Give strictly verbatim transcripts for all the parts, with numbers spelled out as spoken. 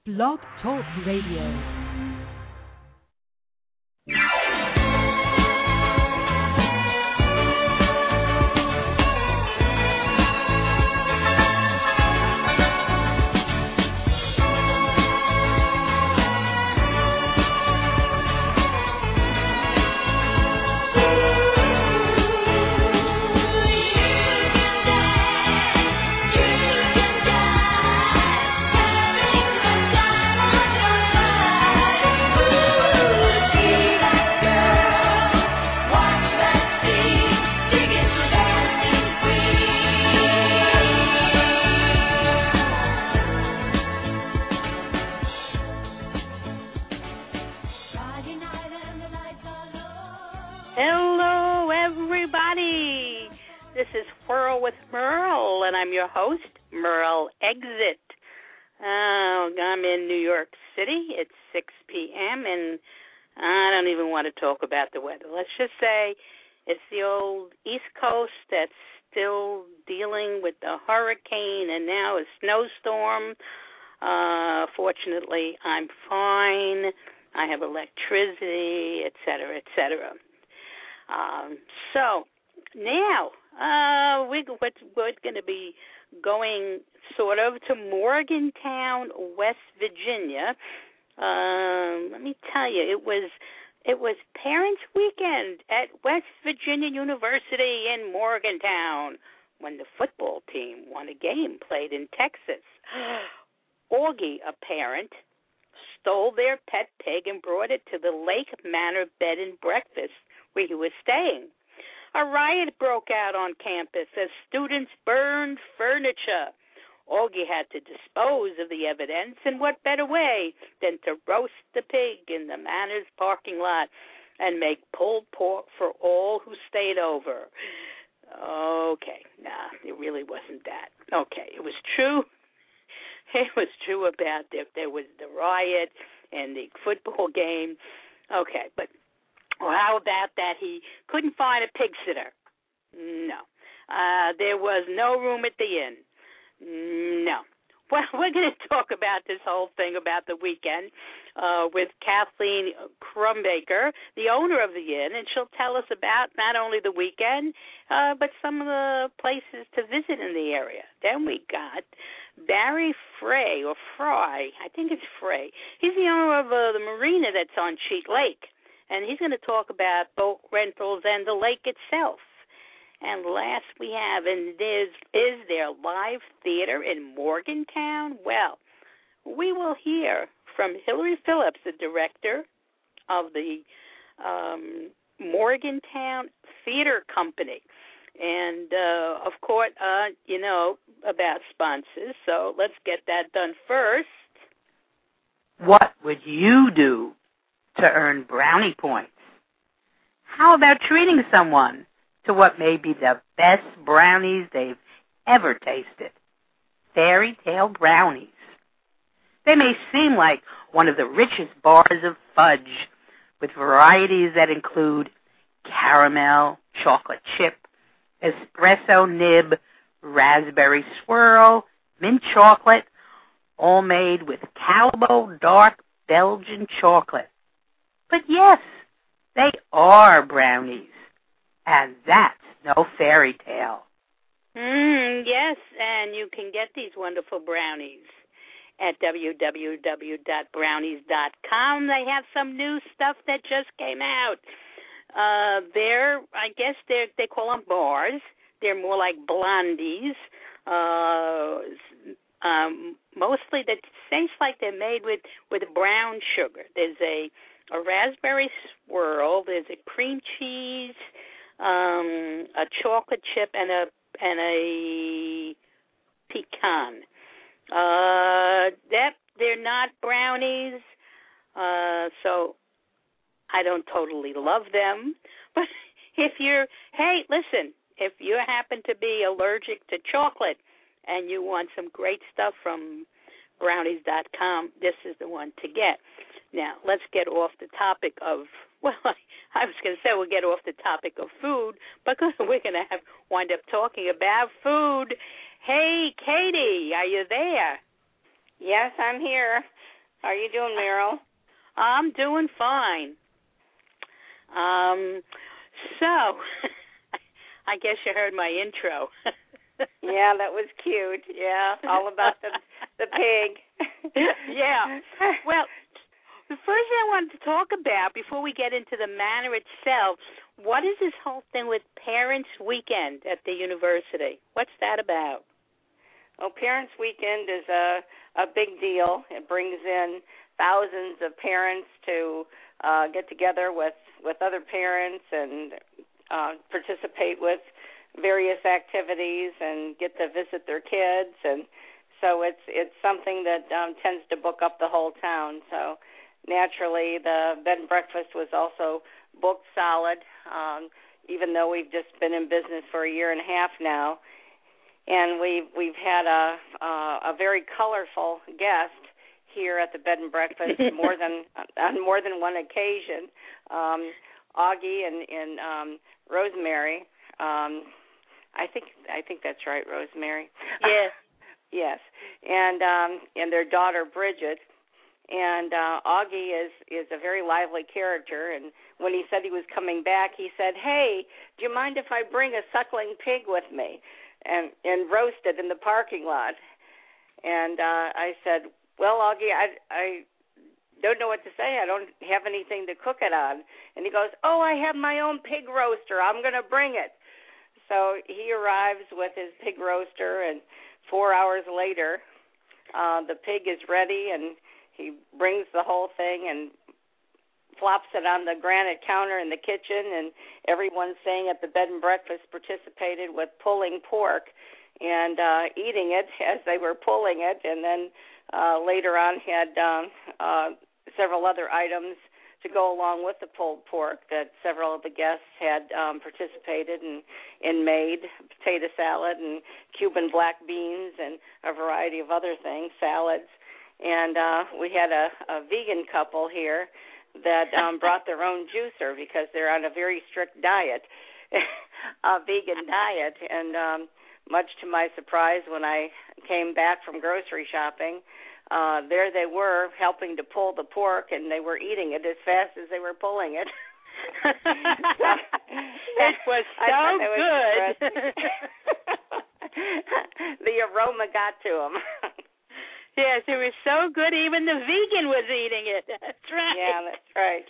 Blog Talk Radio. I'm your host, Merle Exit. Uh, I'm in New York City. It's six p.m., and I don't even want to talk about the weather. Let's just say it's the old East Coast that's still dealing with the hurricane and now a snowstorm. Uh, fortunately, I'm fine. I have electricity, et cetera, et cetera. Um, so now, uh, we, we're, we're going to be going sort of to Morgantown, West Virginia. Um, let me tell you, it was it was Parents' Weekend at West Virginia University in Morgantown when the football team won a game played in Texas. Augie, a parent, stole their pet pig and brought it to the Lake Manor Bed and Breakfast where he was staying. A riot broke out on campus as students burned furniture. Augie had to dispose of the evidence, and what better way than to roast the pig in the Manor's parking lot and make pulled pork for all who stayed over. Okay, nah, it really wasn't that. Okay, it was true. It was true about there, there was the riot and the football game. Okay, but well, how about that he couldn't find a pig sitter? No. Uh, there was no room at the inn. No. Well, we're going to talk about this whole thing about the weekend uh, with Kathleen Crumbaker, the owner of the inn, and she'll tell us about not only the weekend, uh, but some of the places to visit in the area. Then we got Barry Frey, or Fry, I think it's Frey. He's the owner of uh, the marina that's on Cheat Lake. And he's going to talk about boat rentals and the lake itself. And last we have, and there's, is there live theater in Morgantown? Well, we will hear from Hillary Phillips, the director of the um, Morgantown Theater Company. And, uh, of course, uh, you know, about sponsors. So let's get that done first. What would you do to earn brownie points? How about treating someone to what may be the best brownies they've ever tasted? Fairy Tale Brownies. They may seem like one of the richest bars of fudge, with varieties that include caramel, chocolate chip, espresso nib, raspberry swirl, mint chocolate, all made with Calbo dark Belgian chocolate. But yes, they are brownies, and that's no fairy tale. Mm, yes, and you can get these wonderful brownies at w w w dot brownies dot com. They have some new stuff that just came out. Uh, they're, I guess they're, they call them bars. They're more like blondies. Uh, um, mostly, that tastes like they're made with, with brown sugar. There's a a raspberry swirl, there's a cream cheese, um, a chocolate chip, and a and a pecan. Uh, that they're not brownies, uh, so I don't totally love them. But if you're, hey, listen, if you happen to be allergic to chocolate and you want some great stuff from brownies dot com, this is the one to get. Now, let's get off the topic of, well, I was going to say we'll get off the topic of food, but we're going to have wind up talking about food. Hey, Katie, are you there? Yes, I'm here. How are you doing, Meryl? I'm doing fine. Um, so, I guess you heard my intro. Yeah, that was cute. Yeah, all about the the pig. Yeah. Well, the first thing I wanted to talk about before we get into the manor itself, what is this whole thing with Parents' Weekend at the university? What's that about? Well, Parents' Weekend is a a big deal. It brings in thousands of parents to uh, get together with, with other parents and uh, participate with various activities and get to visit their kids. And so it's it's something that um, tends to book up the whole town. So naturally, the bed and breakfast was also booked solid, um, even though we've just been in business for a year and a half now. And we've, we've had a, uh, a very colorful guest here at the bed and breakfast more than on more than one occasion. Um, Augie and, and um, Rosemary. Um, I think I think that's right, Rosemary. Yes. Yes. And um, and their daughter Bridget. And uh, Augie is, is a very lively character. And when he said he was coming back, he said, "Hey, do you mind if I bring a suckling pig with me and and roast it in the parking lot?" And uh, I said, "Well, Augie, I, I don't know what to say. I don't have anything to cook it on." And he goes, "Oh, I have my own pig roaster. I'm going to bring it." So he arrives with his pig roaster, and four hours later, uh, the pig is ready, and he brings the whole thing and flops it on the granite counter in the kitchen, and everyone staying at the bed and breakfast participated with pulling pork and uh, eating it as they were pulling it, and then uh, later on had um, uh, several other items to go along with the pulled pork that several of the guests had um, participated in, in made, potato salad and Cuban black beans and a variety of other things, salads. And uh, we had a, a vegan couple here that um, brought their own juicer because they're on a very strict diet, a vegan diet. And um, much to my surprise, when I came back from grocery shopping, uh, there they were helping to pull the pork, and they were eating it as fast as they were pulling it. It was so it good. Was the aroma got to them. Yes, it was so good, even the vegan was eating it. That's right. Yeah, that's right.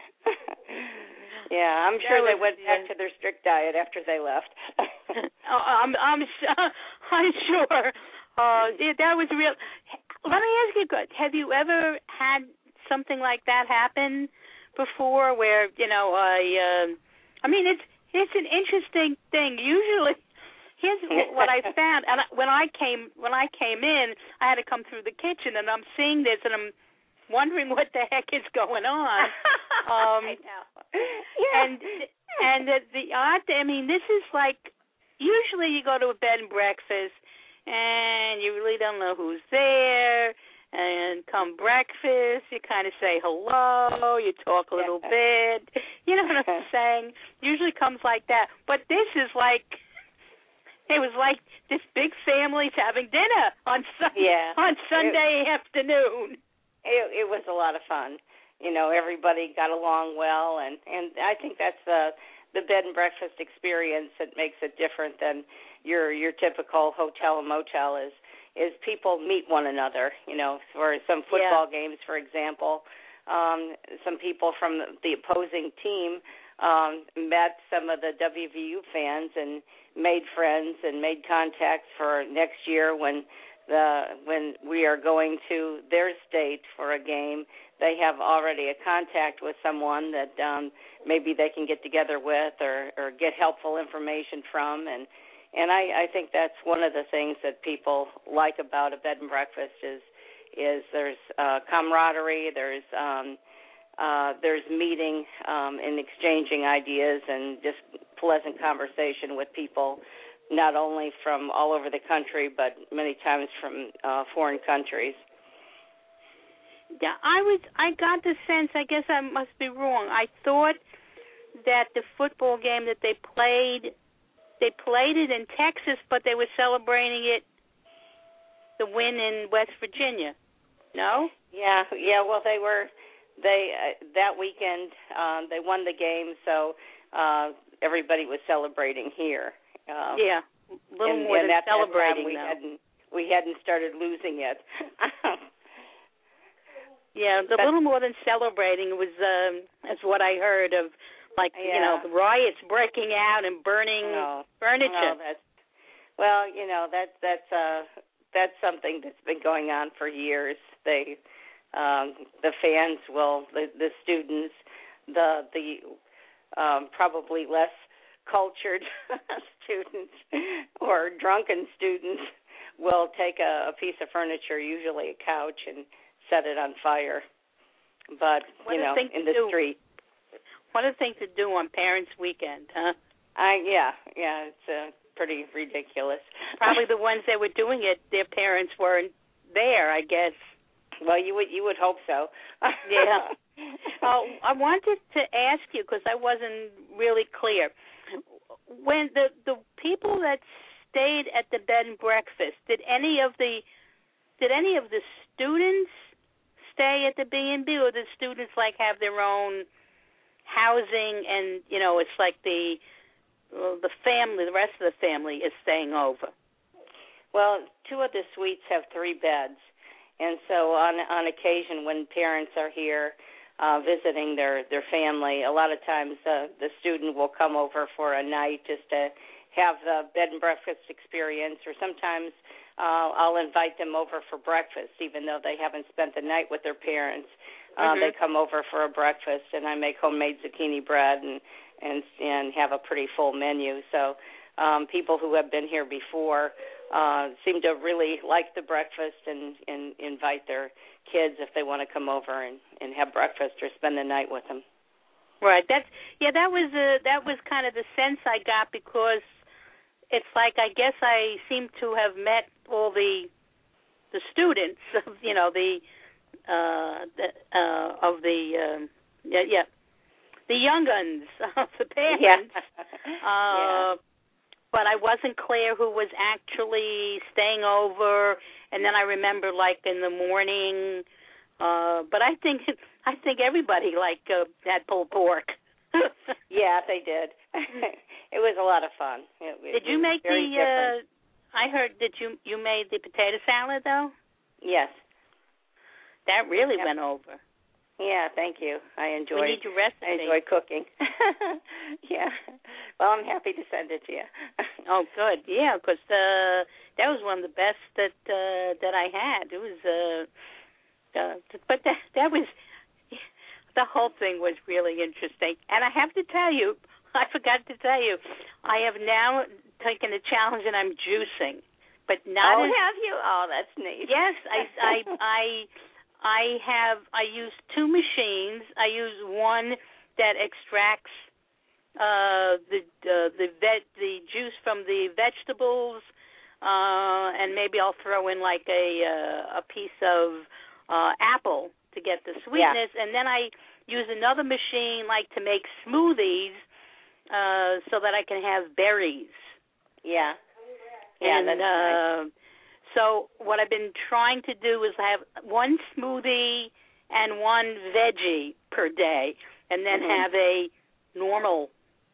Yeah, I'm sure was, they went back to their strict diet after they left. oh, I'm, I'm, I'm sure. Uh, yeah, that was real. Let me ask you, have you ever had something like that happen before where, you know, I, uh, I mean, it's it's an interesting thing. Usually, here's what I found, and when I came when I came in, I had to come through the kitchen, and I'm seeing this, and I'm wondering what the heck is going on. Um, I know. Yeah. And and the, the odd, I mean, this is like usually you go to a bed and breakfast, and you really don't know who's there. And come breakfast, you kind of say hello, you talk a little bit. You know what I'm saying? Usually comes like that. But this is like, it was like this big family's having dinner on sun- yeah. on Sunday it, afternoon. It, it was a lot of fun. You know, everybody got along well, and, and I think that's the the bed and breakfast experience that makes it different than your your typical hotel and motel is. is people meet one another, you know, for some football yeah. games, for example. Um, some people from the opposing team um, met some of the W V U fans and made friends and made contacts for next year when the when we are going to their state for a game. They have already a contact with someone that um, maybe they can get together with or, or get helpful information from, and And I, I think that's one of the things that people like about a bed and breakfast is is there's uh, camaraderie, there's um, uh, there's meeting um, and exchanging ideas and just pleasant conversation with people, not only from all over the country but many times from uh, foreign countries. Yeah, I was. I got the sense. I guess I must be wrong. I thought that the football game that they played. They played it in Texas, but they were celebrating it, the win in West Virginia. No? Yeah, yeah. Well, they were they uh, that weekend um, they won the game, so uh, everybody was celebrating here. Um, yeah, a little and, more and than at celebrating. That time we though. hadn't we hadn't started losing yet. Yeah, a little more than celebrating was um, that's what I heard of, like yeah. you know, the riots breaking out and burning no, furniture. No, that's well, you know, that's that's uh that's something that's been going on for years. They um, the fans will the the students the the um, probably less cultured students or drunken students will take a, a piece of furniture, usually a couch, and set it on fire. But, what you know, in the do. street. What a thing to do on Parents' Weekend, huh? I yeah, yeah, it's uh, pretty ridiculous. Probably the ones that were doing it, their parents weren't there, I guess. Well, you would you would hope so. Yeah. Oh, I wanted to ask you because I wasn't really clear. When the the people that stayed at the bed and breakfast, did any of the did any of the students stay at the B and B, or did students like have their own housing and you know it's like the well, the family, the rest of the family is staying over? Well, two of the suites have three beds, and so on on occasion when parents are here uh, visiting their their family, a lot of times uh, the student will come over for a night just to have the bed and breakfast experience, or sometimes uh, I'll invite them over for breakfast, even though they haven't spent the night with their parents. Uh, mm-hmm. They come over for a breakfast, and I make homemade zucchini bread and and and have a pretty full menu. So um, people who have been here before uh, seem to really like the breakfast and, and invite their kids if they want to come over and, and have breakfast or spend the night with them. Right. That's yeah. That was a, that was kind of the sense I got, because it's like I guess I seem to have met all the the students of you know the uh, the uh, of the um, yeah yeah the young uns of the parents. Yeah. uh, yeah. But I wasn't clear who was actually staying over, and then I remember like in the morning. Uh, but I think I think everybody like uh, had pulled pork. Yeah, they did. It was a lot of fun. It, it did you make the? Uh, I heard that you you made the potato salad though. Yes. That really yep. went over. Yeah, thank you. I enjoyed. We need your recipe. I enjoy cooking. Yeah. Well, I'm happy to send it to you. Oh, good. Yeah, because uh, that was one of the best that uh, that I had. It was, uh, uh, but that that was the whole thing was really interesting. And I have to tell you, I forgot to tell you, I have now taken a challenge and I'm juicing, but not. Oh, as, have you? Oh, that's neat. Yes, I I I. I have, I use two machines. I use one that extracts uh, the uh, the vet, the juice from the vegetables, uh, and maybe I'll throw in like a uh, a piece of uh, apple to get the sweetness. Yeah. And then I use another machine like to make smoothies uh, so that I can have berries. Yeah. Yeah, and, that's uh, nice. So what I've been trying to do is have one smoothie and one veggie per day, and then mm-hmm. have a normal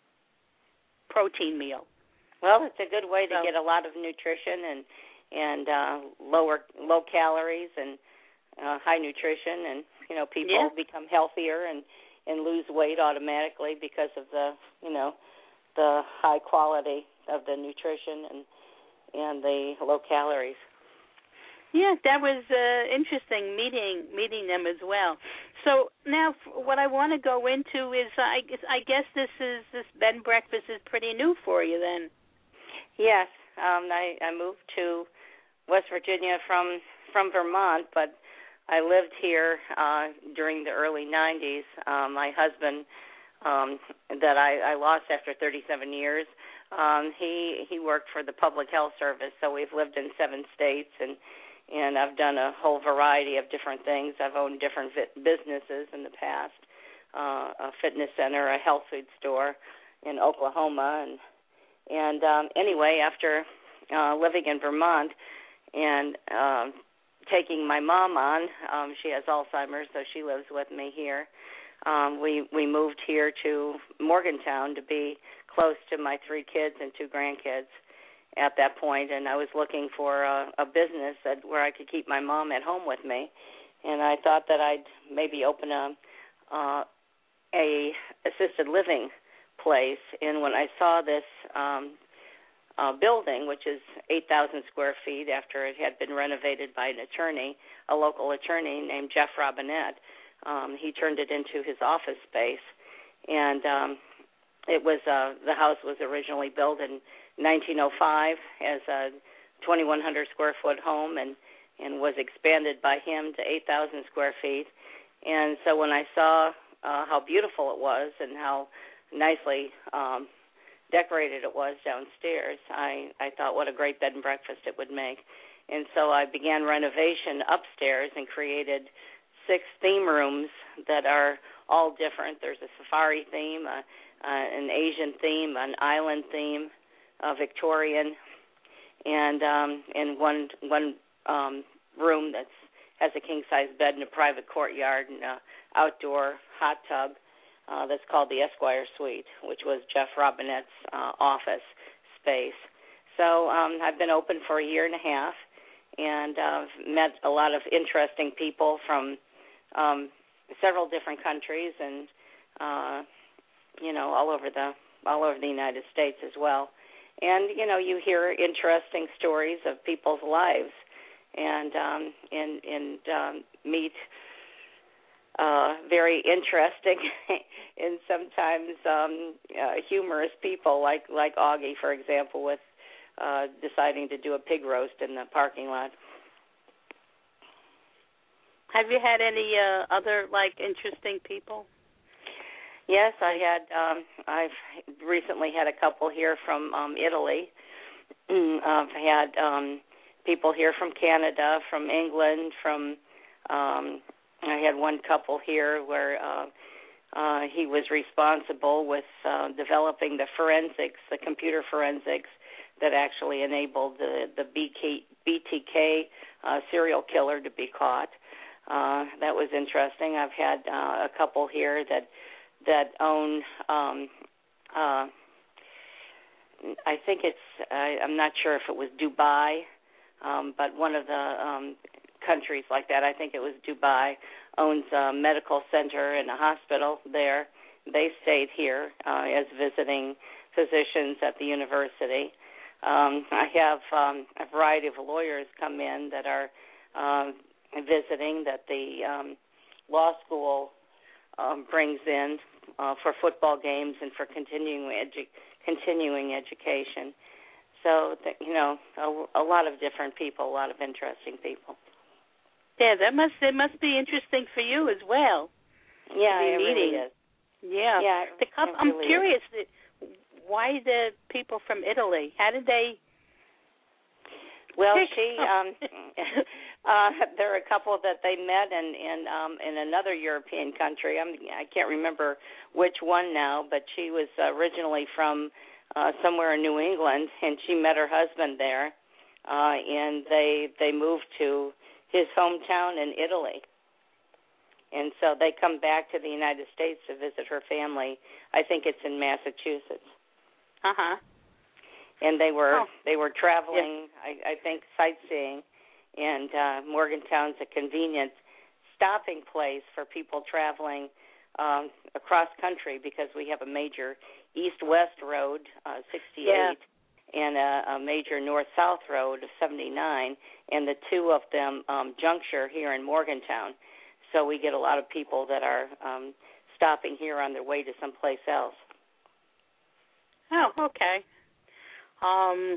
protein meal. Well, it's a good way to so, get a lot of nutrition and and uh, lower low calories and uh, high nutrition, and you know people yeah. become healthier and, and lose weight automatically because of the you know the high quality of the nutrition and and the low calories. Yeah, that was uh, interesting meeting meeting them as well. So now, what I want to go into is, I guess, I guess this is this bed and breakfast is pretty new for you, then. Yes, um, I, I moved to West Virginia from from Vermont, but I lived here uh, during the early nineties. Um, my husband, um, that I, I lost after thirty-seven years, um, he he worked for the Public Health Service, so we've lived in seven states and. And I've done a whole variety of different things. I've owned different businesses in the past, uh, a fitness center, a health food store in Oklahoma. And, and um, anyway, after uh, living in Vermont and um, taking my mom on. Um, she has Alzheimer's, so she lives with me here. Um, we we moved here to Morgantown to be close to my three kids and two grandkids at that point, and I was looking for a, a business that where I could keep my mom at home with me, and I thought that I'd maybe open a uh, a assisted living place. And when I saw this um, uh, building, which is eight thousand square feet, after it had been renovated by an attorney, a local attorney named Jeff Robinette, um, he turned it into his office space, and um, it was uh, the house was originally built in nineteen oh five as a twenty-one hundred square foot home, and and was expanded by him to eight thousand square feet. And so when I saw uh, how beautiful it was and how nicely um, decorated it was downstairs, I, I thought what a great bed and breakfast it would make. And so I began renovation upstairs and created six theme rooms that are all different. There's a safari theme, a, uh, an Asian theme, an island theme, a Victorian, and um, and one one um, room that's has a king-size bed and a private courtyard and an outdoor hot tub uh, that's called the Esquire Suite, which was Jeff Robinette's uh, office space. So um, I've been open for a year and a half, and uh, met a lot of interesting people from um, several different countries, and uh, you know, all over the all over the United States as well. And you know, you hear interesting stories of people's lives, and um, and and um, meet uh, very interesting and sometimes um, uh, humorous people, like like Augie, for example, with uh, deciding to do a pig roast in the parking lot. Have you had any uh, other like interesting people? Yes, I had. Um, I've recently had a couple here from um, Italy. I've had um, people here from Canada, from England, from. Um, I had one couple here where uh, uh, he was responsible with uh, developing the forensics, the computer forensics that actually enabled the the B T K uh, serial killer to be caught. Uh, that was interesting. I've had uh, a couple here that. that own, um, uh, I think it's, I, I'm not sure if it was Dubai, um, but one of the um, countries like that, I think it was Dubai, owns a medical center and a hospital there. They stayed here uh, as visiting physicians at the university. Um, I have um, a variety of lawyers come in that are um, visiting that the um, law school um, brings in Uh, for football games and for continuing edu- continuing education. So, that, you know, a, a lot of different people, a lot of interesting people. Yeah, that must it must be interesting for you as well. Yeah, to be it meeting. really is. Yeah, yeah the couple, it I'm really curious. That, why the people from Italy? How did they? Well, pick she. Um, uh, there are a couple that they met in in, um, in another European country. I'm, I can't remember which one now, but she was originally from uh, somewhere in New England, and she met her husband there, uh, and they they moved to his hometown in Italy. And so they come back to the United States to visit her family. I think it's in Massachusetts. Uh huh. And they were oh. they were traveling, yeah. I, I think, sightseeing, and uh, Morgantown's a convenient stopping place for people traveling um, across country because we have a major east-west road, uh, sixty-eight, yeah. and a, a major north-south road of seventy-nine, and the two of them um, juncture here in Morgantown. So we get a lot of people that are um, stopping here on their way to someplace else. Oh, okay. Um,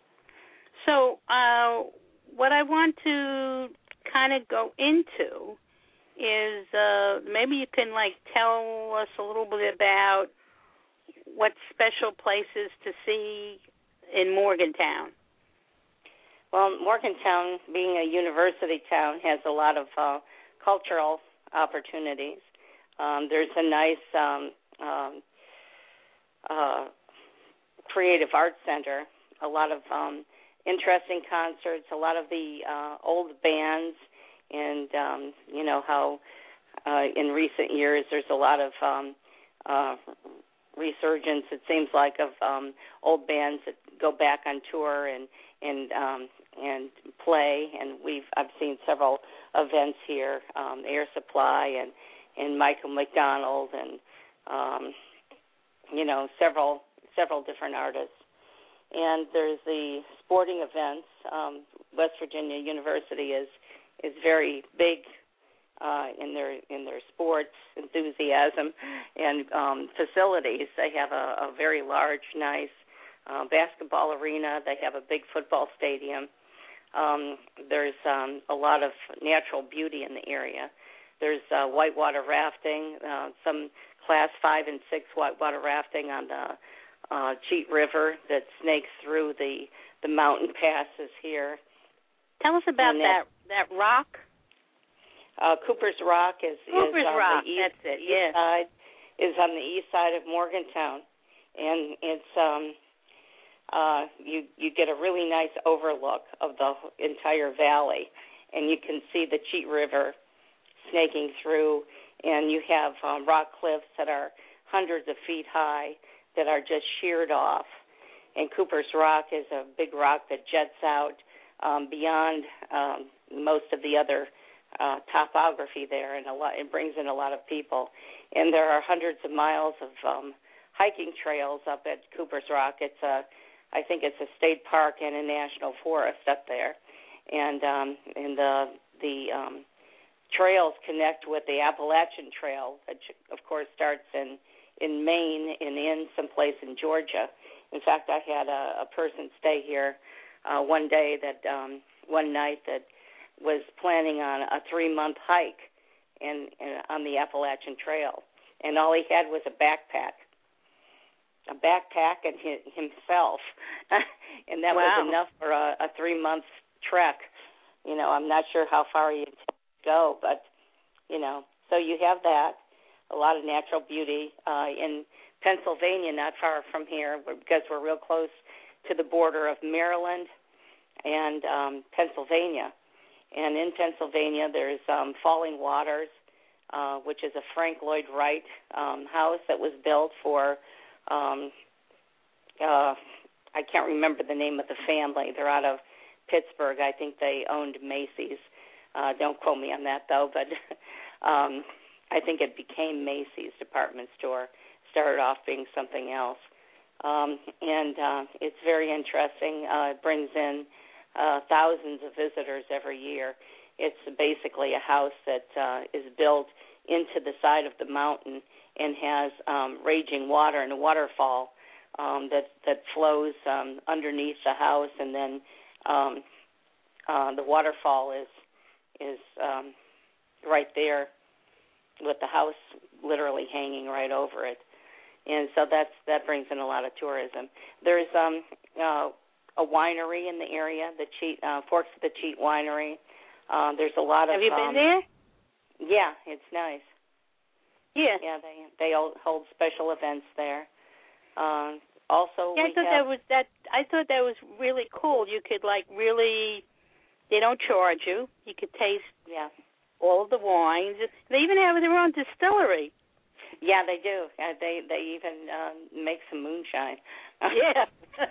so uh, what I want to kind of go into is uh, maybe you can like tell us a little bit about what special places to see in Morgantown. Well, Morgantown, being a university town, has a lot of uh, cultural opportunities. Um, there's a nice um, um, uh, creative arts center, a lot of um, interesting concerts, a lot of the uh, old bands, and um, you know how uh, in recent years there's a lot of um, uh, resurgence, it seems like, of um, old bands that go back on tour and and um, and play. And we've I've seen several events here, um, Air Supply and and Michael McDonald and um, you know several several different artists. And there's the sporting events. Um, West Virginia University is is very big uh, in their in their sports enthusiasm and um, facilities. They have a, a very large, nice uh, basketball arena. They have a big football stadium. Um, there's um, a lot of natural beauty in the area. There's uh, whitewater rafting, uh, some class five and six whitewater rafting on the uh, Cheat River that snakes through the, the mountain passes here. Tell us about that, that that rock. Uh, Cooper's Rock is, Cooper's is on Rock. the east, That's it. east Yeah. side is on the east side of Morgantown, and it's um uh you you get a really nice overlook of the entire valley, and you can see the Cheat River snaking through, and you have um, rock cliffs that are hundreds of feet high that are just sheared off. And Cooper's Rock is a big rock that jets out um, beyond um, most of the other uh, topography there, and a lot, it brings in a lot of people. And there are hundreds of miles of um, hiking trails up at Cooper's Rock. It's a, I think it's a state park and a national forest up there, and um, and the the um, trails connect with the Appalachian Trail, which of course starts in in Maine and in someplace in Georgia. In fact, I had a, a person stay here uh, one day that um, one night that was planning on a three-month hike in, in on the Appalachian Trail, and all he had was a backpack, a backpack and his, himself, and that wow. was enough for a, a three-month trek. You know, I'm not sure how far you go, but you know, so you have that. A lot of natural beauty uh, in Pennsylvania, not far from here, because we're real close to the border of Maryland and um, Pennsylvania. And in Pennsylvania, there's um, Falling Waters, uh, which is a Frank Lloyd Wright um, house that was built for, um, uh, I can't remember the name of the family. They're out of Pittsburgh. I think they owned Macy's. Uh, don't quote me on that, though, but um, I think it became Macy's department store, started off being something else. Um, and uh, it's very interesting. Uh, it brings in uh, thousands of visitors every year. It's basically a house that uh, is built into the side of the mountain and has um, raging water and a waterfall um, that, that flows um, underneath the house, and then um, uh, the waterfall is, is um, right there, with the house literally hanging right over it. And so that's that brings in a lot of tourism. There's um, uh, a winery in the area, the Cheat, uh, Forks of the Cheat Winery. Uh, there's a lot of... Have you um, been there? Yeah, it's nice. Yeah. Yeah, they they hold special events there. Um, also, yeah, I we thought have, that was that. I thought that was really cool. You could like really, they don't charge you. You could taste yeah. all of the wines. They even have their own distillery. Yeah, they do. Uh, they they even um, make some moonshine. Yeah.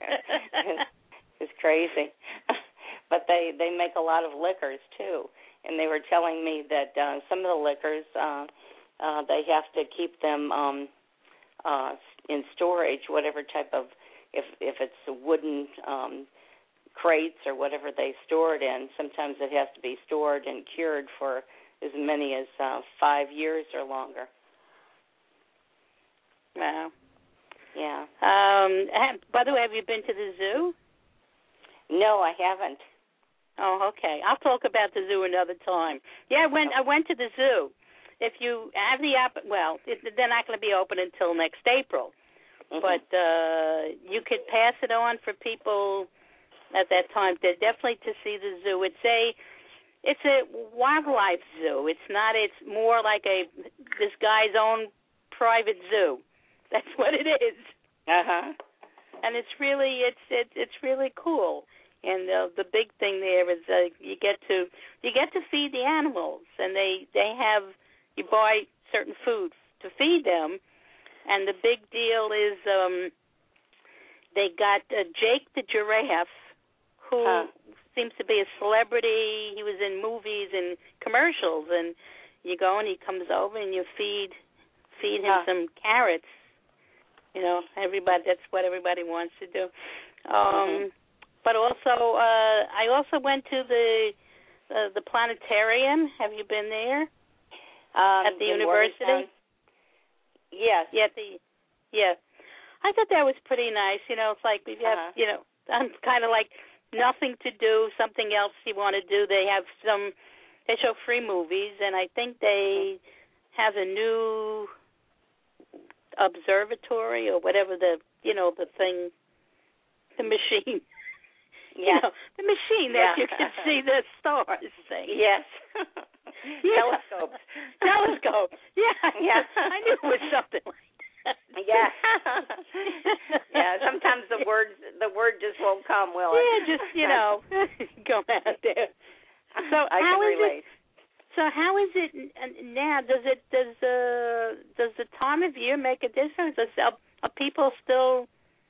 It's crazy. But they, they make a lot of liquors, too. And they were telling me that uh, some of the liquors, uh, uh, they have to keep them um, uh, in storage, whatever type of, if, if it's wooden um, crates or whatever they store it in, sometimes it has to be stored and cured for as many as uh, five years or longer. Wow. Yeah. Um, have, by the way, have you been to the zoo? No, I haven't. Oh, okay. I'll talk about the zoo another time. Yeah, I went. I went to the zoo. If you have the app, well, it, they're not going to be open until next April, Mm-hmm. but uh, you could pass it on for people at that time. They're definitely to see the zoo. It's a, it's a wildlife zoo. It's not. It's more like a this guy's own private zoo. That's what it is. Uh huh. And it's really, it's it's it's really cool. And the the big thing there is uh, you get to you get to feed the animals, and they they have you buy certain food to feed them, and the big deal is um, they got uh, Jake the giraffe, who huh. seems to be a celebrity. He was in movies and commercials, and you go and he comes over and you feed feed him huh. some carrots. You know, everybody that's what everybody wants to do. Um, mm-hmm. But also, uh, I also went to the uh, the planetarium. Have you been there? Um, at the in university? Morgantown? Yes. Yeah, the yeah. I thought that was pretty nice. You know, it's like we have, uh-huh. you know, I'm kind of like nothing to do, something else you want to do. They have some, they show free movies, and I think they have a new observatory or whatever the, you know, the thing, the machine. Yeah. You know, the machine that yeah. you can see the stars thing. Yes. Yeah. Telescopes. Telescope. Yeah. Yeah. I knew it was something like that. Yeah. Yeah. Sometimes the words the word just won't come, will it? Yeah, just, you know, go out there. So I how can is relate. it so how is it now? Does it does uh does the time of year make a difference? Are, are people still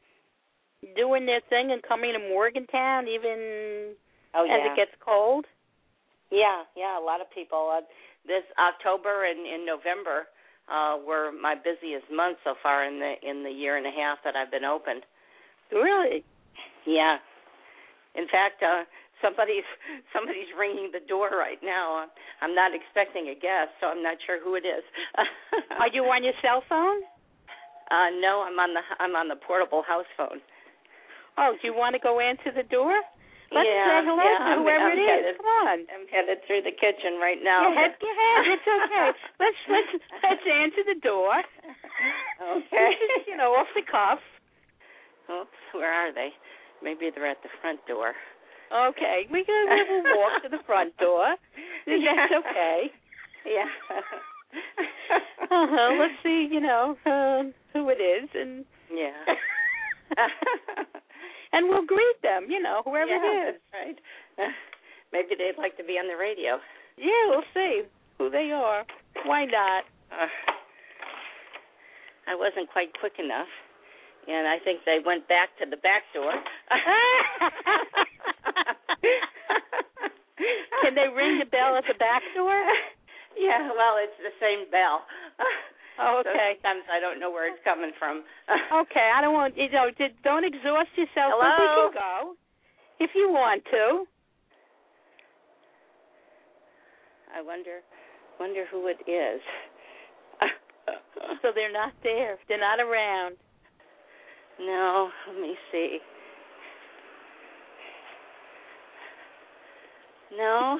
doing their thing and coming to Morgantown even oh, as yeah. it gets cold? Yeah, yeah, a lot of people. Uh, this October and in November uh, were my busiest months so far in the in the year and a half that I've been open. Really? Yeah. In fact, uh, somebody's somebody's ringing the door right now. I'm not expecting a guest, so I'm not sure who it is. Are you on your cell phone? Uh, no, I'm on the I'm on the portable house phone. Oh, do you want to go into the door? Let's yeah, say hello yeah, to I'm, wherever I'm it headed, is. Come on. I'm headed through the kitchen right now. Go ahead, go ahead. It's okay. let's let's let's answer the door. Okay. You know, off the cuff. Oops, where are they? Maybe they're at the front door. Okay, we can we will walk to the front door. Yeah. That's okay. Yeah. Uh-huh. Let's see, you know, uh, who it is, and yeah. and we'll greet them, you know, whoever yeah, it is. That's right. Uh, maybe they'd like to be on the radio. Yeah, we'll see who they are. Why not? Uh, I wasn't quite quick enough, and I think they went back to the back door. Can they ring the bell at the back door? Yeah, well, it's the same bell. Oh, okay. So sometimes I don't know where it's coming from. Okay, I don't want you know. Don't exhaust yourself. Hello? But we can go if you want to. I wonder, wonder who it is. So they're not there. They're not around. No, let me see. No,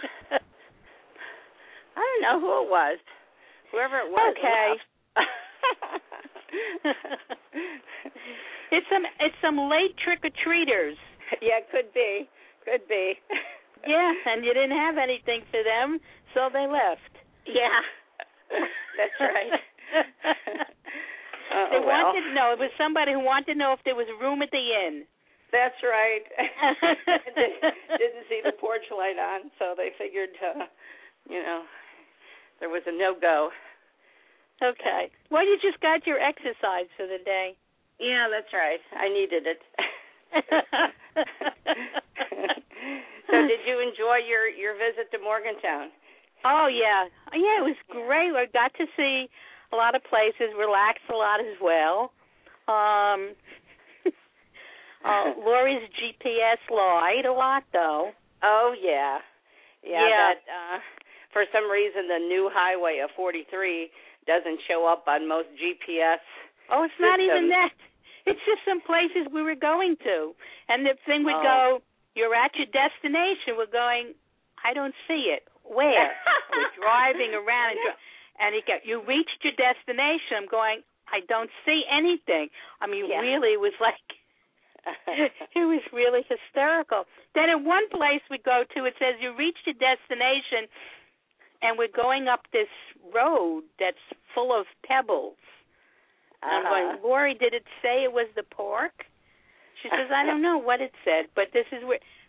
I don't know who it was. Whoever it was. Okay. It's some it's some late trick or treaters. Yeah, could be, could be. Yeah, and you didn't have anything for them, so they left. Yeah, that's right. They oh, well. wanted to know. It was somebody who wanted to know if there was room at the inn. That's right. Didn't see the porch light on, so they figured, uh, you know, there was a no-go. Okay. Well, you just got your exercise for the day. Yeah, that's right. I needed it. So did you enjoy your, your visit to Morgantown? Oh, yeah. Yeah, it was great. I got to see a lot of places, relax a lot as well. Um, uh, Lori's G P S lied a lot, though. Oh, yeah. Yeah, yeah. That, uh, for some reason, the new highway of forty-three doesn't show up on most G P S Oh, it's systems. not even that. It's just some places we were going to. And the thing would oh. go, you're at your destination. We're going, I don't see it. Where? We're driving around, and, dri- and it got, you reached your destination. I'm going, I don't see anything. I mean, yeah. really, it was like, it was really hysterical. Then in one place we go to, it says you reached your destination, and we're going up this road that's full of pebbles. Uh-huh. I'm going, Lori, did it say it was the park? She says, I don't know what it said, but this is where.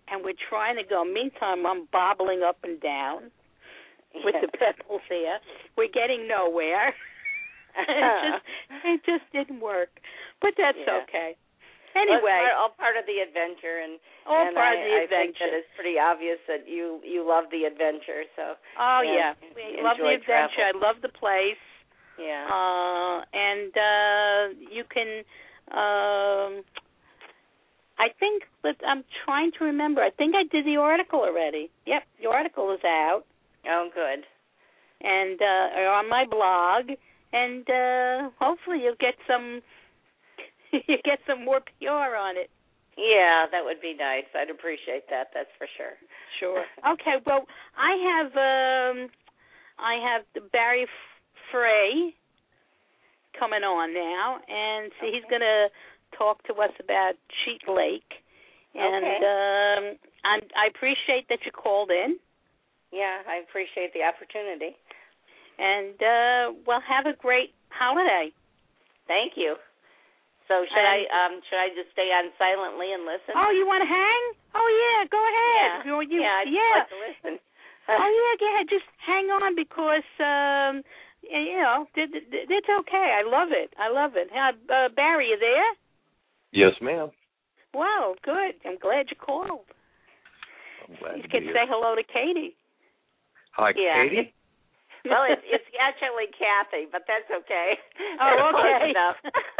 and we're trying to go. Meantime, I'm bobbling up and down with the pebbles here. We're getting nowhere. it just it just didn't work, but that's yeah. okay. Anyway, well, it's part, all part of the adventure, and all and part I, of the I adventure. think that it's pretty obvious that you you love the adventure. So oh yeah, we love the adventure. Travel. I love the place. Yeah. Uh, and uh, you can. Um, I think, but I'm trying to remember. I think I did the article already. Yep, the article is out. Oh, good. And uh, on my blog, and uh, hopefully you'll get some. you get some more P R on it. Yeah, that would be nice. I'd appreciate that. That's for sure. Sure. Okay. Well, I have um, I have Barry Frey coming on now, and so okay. he's going to talk to us about Cheat Lake. And okay. um, I'm, I appreciate that you called in. Yeah, I appreciate the opportunity. And uh, well, have a great holiday. Thank you. So should and, I um, should I just stay on silently and listen? Oh, you want to hang? Oh yeah, go ahead. Yeah, you, you, yeah, I'd yeah. like to listen. oh yeah, go ahead. Just hang on because um, you know it's okay. I love it. I love it. Uh, Barry, you there? Yes, ma'am. Wow, good. I'm glad you called. I'm glad you to can be say here. hello to Katie. Hi, yeah, Katie. Well, it's, it's actually Kathy, but that's okay. Oh, okay. enough.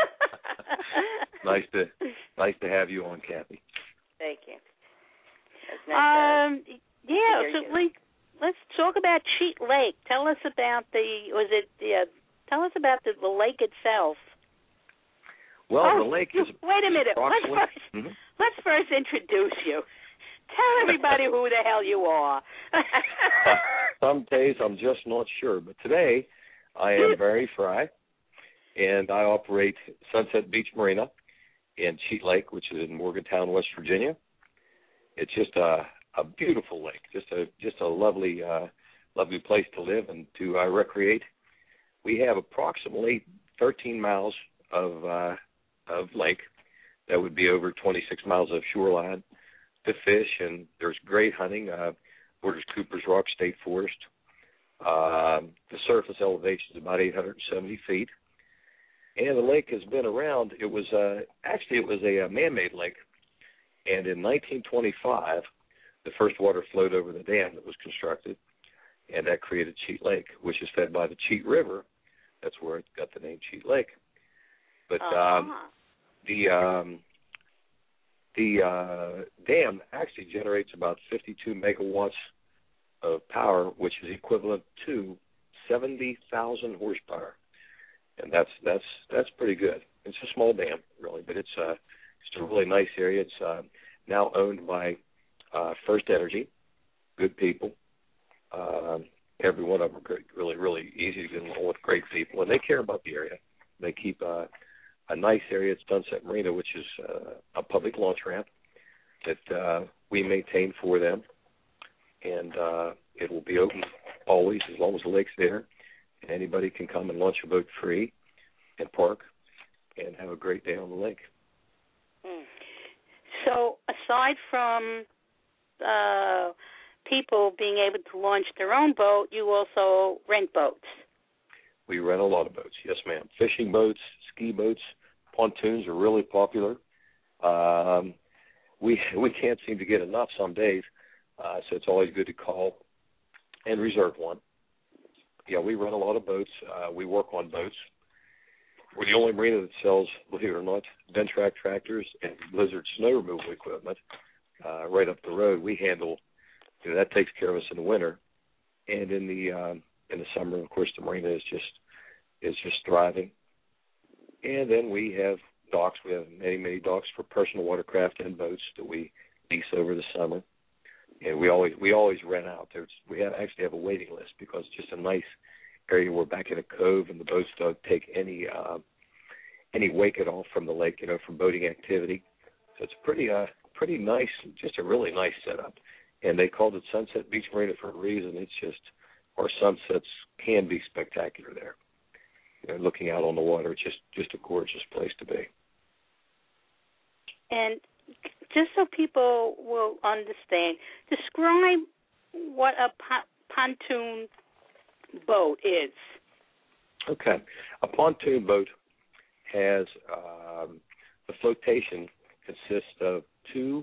nice to nice to have you on, Kathy. Thank you. That's nice um, yeah. So you. we, let's talk about Cheat Lake. Tell us about the was it yeah? Tell us about the, the lake itself. Well, oh, the lake is. Wait a minute. Let's approximately... first mm-hmm. let's first introduce you. Tell everybody who the hell you are. Some days I'm just not sure, but today I am Barry Frey, and I operate Sunset Beach Marina in Cheat Lake, which is in Morgantown, West Virginia. It's just a a beautiful lake, just a just a lovely uh, lovely place to live and to uh, recreate. We have approximately thirteen miles of uh, of lake. That would be over twenty-six miles of shoreline to fish, and there's great hunting. Uh, borders Cooper's Rock State Forest. Uh, the surface elevation is about eight hundred seventy feet, and the lake has been around. It was uh, actually it was a, a man-made lake, and in nineteen twenty-five, the first water flowed over the dam that was constructed, and that created Cheat Lake, which is fed by the Cheat River. That's where it got the name Cheat Lake. But uh-huh. um, the um, the uh, dam actually generates about fifty-two megawatts of power, which is equivalent to seventy thousand horsepower, and that's that's that's pretty good. It's a small dam, really, but it's uh, it's a really nice area. It's uh, now owned by uh, First Energy, good people. Uh, every one of them are really, really easy to get along with, great people, and they care about the area. They keep uh, a nice area at Sunset Marina, which is uh, a public launch ramp that uh, we maintain for them, and uh, it will be open always as long as the lake's there. Anybody can come and launch a boat free and park and have a great day on the lake. Hmm. So aside from uh, people being able to launch their own boat, you also rent boats? We rent a lot of boats, yes, ma'am. Fishing boats, ski boats, pontoons are really popular. Um, we we can't seem to get enough some days, uh, so it's always good to call and reserve one. Yeah, we rent a lot of boats. Uh, we work on boats. We're the only marina that sells, believe it or not, Ventrac tractors and Blizzard snow removal equipment uh, right up the road. We handle, you know, that takes care of us in the winter, and in the um, in the summer, of course, the marina is just is just thriving. And then we have docks. We have many, many docks for personal watercraft and boats that we lease over the summer. And we always we always rent out. There's, we have, actually have a waiting list because it's just a nice area. We're back in a cove, and the boats don't take any uh, any wake at all from the lake, you know, from boating activity. So it's pretty uh pretty nice, just a really nice setup. And they called it Sunset Beach Marina for a reason. It's just, our sunsets can be spectacular there. You know, looking out on the water, it's just just a gorgeous place to be. And just so people will understand, describe what a po- pontoon boat is. Okay. A pontoon boat has um, the flotation consists of two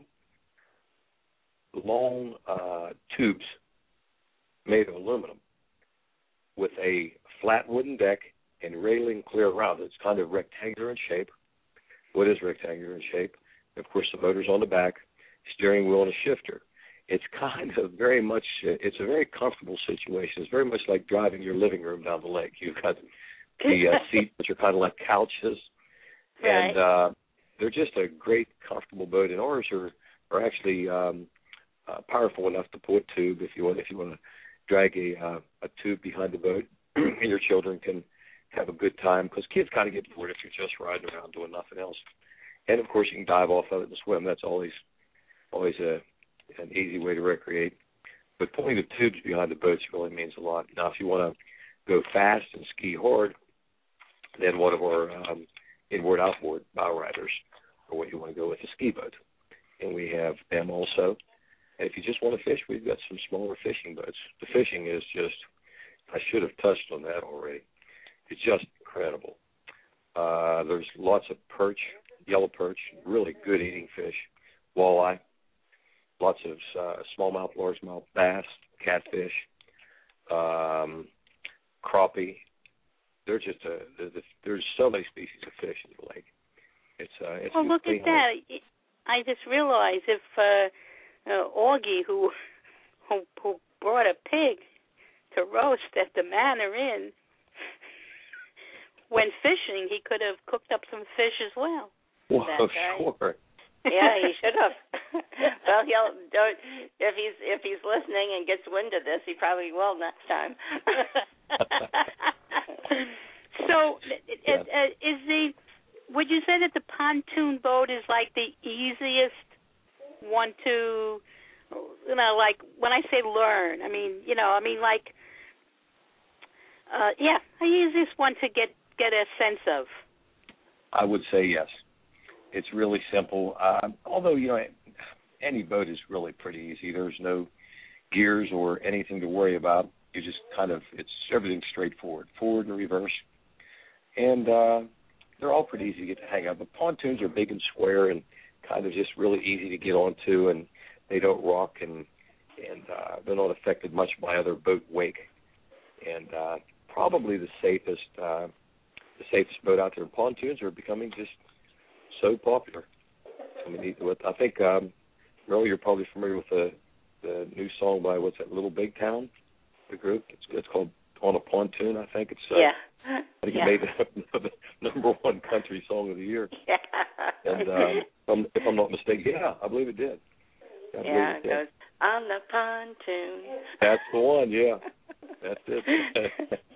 long uh, tubes made of aluminum with a flat wooden deck and railing clear around it. It's kind of rectangular in shape. What is rectangular in shape? Of course, the motor's on the back, steering wheel and a shifter. It's kind of very much, it's a very comfortable situation. It's very much like driving your living room down the lake. You've got the uh, seats, which are kind of like couches. Right. And uh, they're just a great, comfortable boat. And ours are, are actually um, uh, powerful enough to pull a tube if you want, if you want to drag a, uh, a tube behind the boat. And your children can have a good time, because kids kind of get bored if you're just riding around doing nothing else. And, of course, you can dive off of it and swim. That's always always a an easy way to recreate. But pulling the tubes behind the boats really means a lot. Now, if you want to go fast and ski hard, then one of our um, inboard-outboard bow riders are what you want to go with, a ski boat. And we have them also. And if you just want to fish, we've got some smaller fishing boats. The fishing is just, I should have touched on that already. It's just incredible. Uh, there's lots of perch, yellow perch, really good eating fish, walleye, lots of uh, smallmouth, largemouth, bass, catfish, um, crappie. There's just a, there's, a, there's so many species of fish in the lake. It's uh, it's well, look at that. Lake. I just realized if uh, uh, Augie, who, who who brought a pig to roast at the Manor Inn, when fishing, he could have cooked up some fish as well. Well, That's sure. Right. Yeah, he should have. Well, he'll don't, if he's if he's listening and gets wind of this, he probably will next time. So, Yeah. uh, is the would you say that the pontoon boat is like the easiest one to, you know, like when I say learn, I mean, you know, I mean like, uh, yeah, the easiest one to get get a sense of? I would say yes. It's really simple. Uh, although, you know, any boat is really pretty easy. There's no gears or anything to worry about. You just kind of, it's everything's straightforward, forward and reverse. And uh, they're all pretty easy to get the hang of. But pontoons are big and square and kind of just really easy to get onto, and they don't rock, and and uh, they're not affected much by other boat wake. And uh, probably the safest uh, the safest boat out there. Pontoons are becoming just so popular. I mean, I think, um, Merle, you're probably familiar with the the new song by, what's that, Little Big Town, the group? It's, it's called On a Pontoon, I think. It's uh, yeah. I think yeah. it made the, the number one country song of the year. Yeah. And um, if, I'm, if I'm not mistaken, yeah, I believe it did. I yeah, it it goes, on the pontoon. That's the one, yeah. That's it.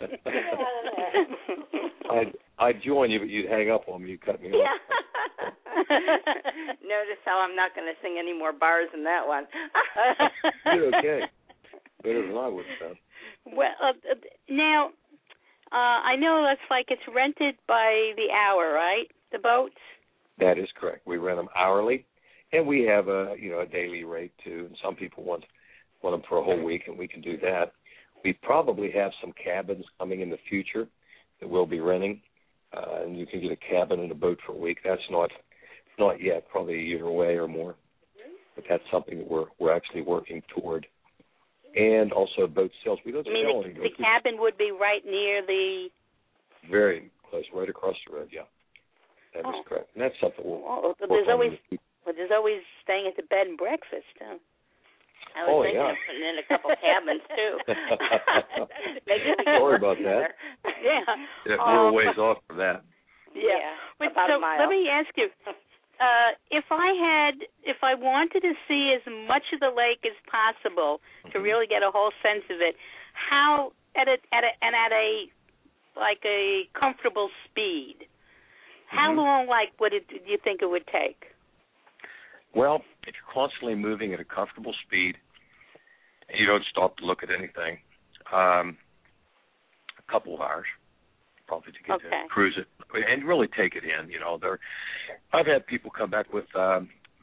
I'd, I'd join you, but you'd hang up on me. You'd cut me Yeah. off. Notice how I'm not going to sing any more bars in that one. You're okay. Better than I would have done. Well, uh, now, uh, I know that's like it's rented by the hour, right? The boats? That is correct. We rent them hourly, and we have a you know a daily rate too. And some people want want them for a whole week, and we can do that. We probably have some cabins coming in the future that we'll be renting, uh, and you can get a cabin and a boat for a week. That's not not yet, probably a year away or more, but that's something that we're we're actually working toward. And also boat sales. We don't You mean sell the, any the cabin would be right near the... Very close, right across the road, yeah. That oh. is correct. And that's something we'll Well, work there's on always in the future. well, there's always staying at the bed and breakfast, too. I was Oh, thinking yeah. of putting in a couple cabins, too. Maybe we Sorry can about that. Yeah. Yeah, Um, we're a ways off from that. Yeah. Yeah, But about so a mile. let me ask you, uh, if I had, if I wanted to see as much of the lake as possible to Mm-hmm. really get a whole sense of it, how at a at a and at a like a comfortable speed, how Mhm. long like would it do you think it would take? Well, if you're constantly moving at a comfortable speed and you don't stop to look at anything, um, a couple of hours probably to get Okay. to cruise it and really take it in. You know, there. I've had people come back with um,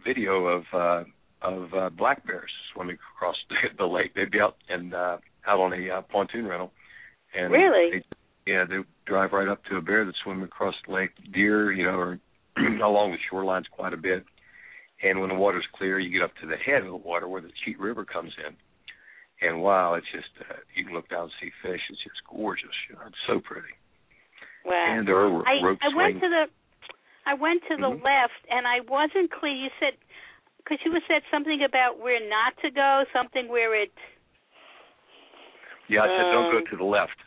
video of uh, of uh, black bears swimming across the, the lake. They'd be out and uh, out on a uh, pontoon rental, and really, they, yeah, they drive right up to a bear that's swimming across the lake. Deer, you know, are along the shorelines quite a bit, and when the water's clear, you get up to the head of the water where the Cheat River comes in, and wow, it's just uh, you can look down and see fish. It's just gorgeous. You know, it's so pretty. Wow. And there are I, rope I went swings. to the I went to the mm-hmm. left, and I wasn't clear. You said, because you said something about where not to go, something where it. Yeah, I said um, don't go to the left.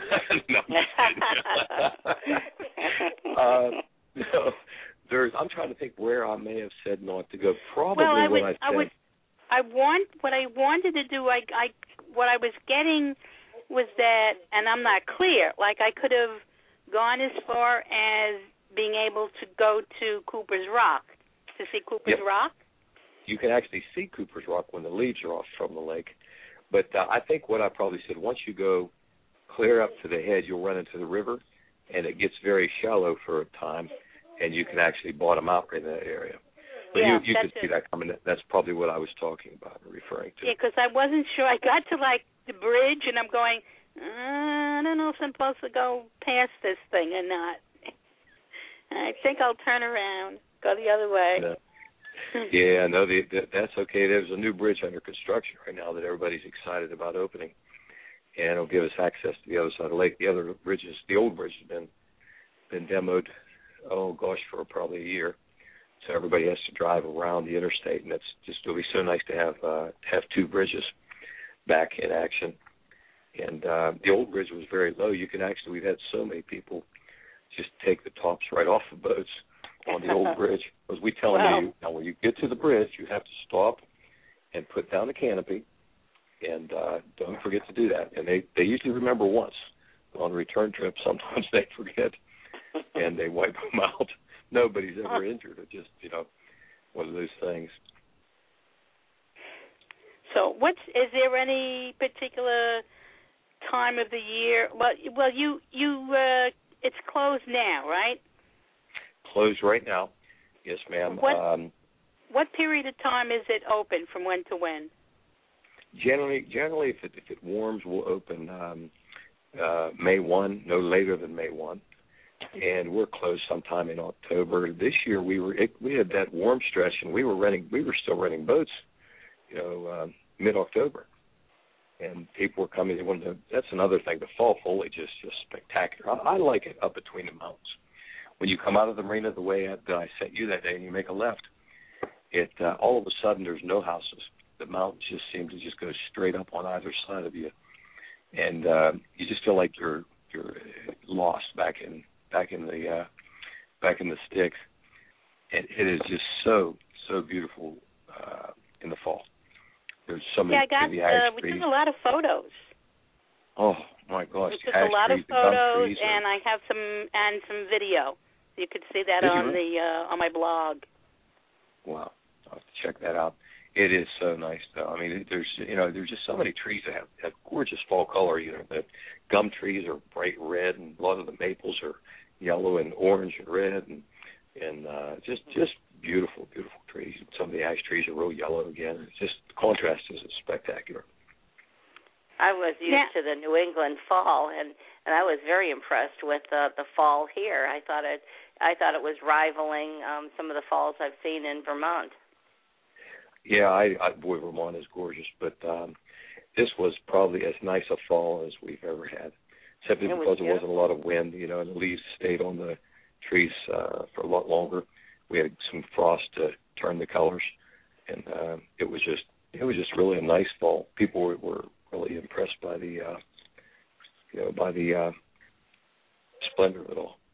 no, uh, no, there's. I'm trying to think where I may have said not to go. Probably well, I what would, I said. I would. I want what I wanted to do. I, I, what I was getting was that, and I'm not clear. Like I could have gone as far as being able to go to Cooper's Rock, to see Cooper's yep. Rock? You can actually see Cooper's Rock when the leaves are off from the lake. But uh, I think what I probably said, once you go clear up to the head, you'll run into the river, and it gets very shallow for a time, and you can actually bottom out in that area. But yeah, you, you that's can see that coming. That's probably what I was talking about and referring to. Yeah, because I wasn't sure. I got to, like, the bridge, and I'm going, uh, I don't know if I'm supposed to go past this thing or not. I think I'll turn around, go the other way. Yeah, yeah no, the, the, that's okay. There's a new bridge under construction right now that everybody's excited about opening, and it'll give us access to the other side of the lake. The other bridges, the old bridge has been been demoed, oh gosh, for probably a year. So everybody has to drive around the interstate, and it's just it'll be so nice to have uh, have two bridges back in action. And uh, the old bridge was very low. You can actually, we've had so many people just take the tops right off the boats on the old bridge. Because we tell wow. them, now when you get to the bridge, you have to stop and put down the canopy, and uh, don't forget to do that. And they, they usually remember once. On return trips, sometimes they forget, and they wipe them out. Nobody's ever injured. It's just, you know, one of those things. So what's, is there any particular time of the year? Well, well, you, you, uh, it's closed now, right? Closed right now. Yes, ma'am. What, um, what period of time is it open, from when to when? Generally, generally, if it, if it warms, we'll open um, uh, May first, no later than May first. And we're closed sometime in October. This year we were it, we had that warm stretch, and we were renting we were still renting boats, you know, um, mid-October, and people were coming. They wanted to, that's another thing. The fall foliage is just spectacular. I, I like it up between the mountains. When you come out of the marina the way that I sent you that day, and you make a left, it uh, all of a sudden there's no houses. The mountains just seem to just go straight up on either side of you, and uh, you just feel like you're you're lost back in. back in the uh, back in the sticks. And it is just so, so beautiful uh, in the fall. There's so many yeah, I got, the ash uh, we trees. took a lot of photos. Oh, my gosh. We took ash a lot trees, of photos, trees, and I have some, and some video. You could see that Did on you? the, uh, on my blog. Wow. I'll have to check that out. It is so nice, though. I mean, there's, you know, there's just so many trees that have, have gorgeous fall color. You know, the gum trees are bright red, and a lot of the maples are yellow and orange and red, and and uh, just just beautiful, beautiful trees. Some of the ash trees are real yellow again. It's just the contrast is spectacular. I was used yeah. to the New England fall, and, and I was very impressed with uh, the fall here. I thought it I thought it was rivaling um, some of the falls I've seen in Vermont. Yeah, I, I boy, Vermont is gorgeous, but um, this was probably as nice a fall as we've ever had. Simply it because was there wasn't a lot of wind, you know, and the leaves stayed on the trees uh, for a lot longer. We had some frost to turn the colors, and uh, it was just it was just really a nice fall. People were, were really impressed by the uh, you know by the uh, splendor of it all.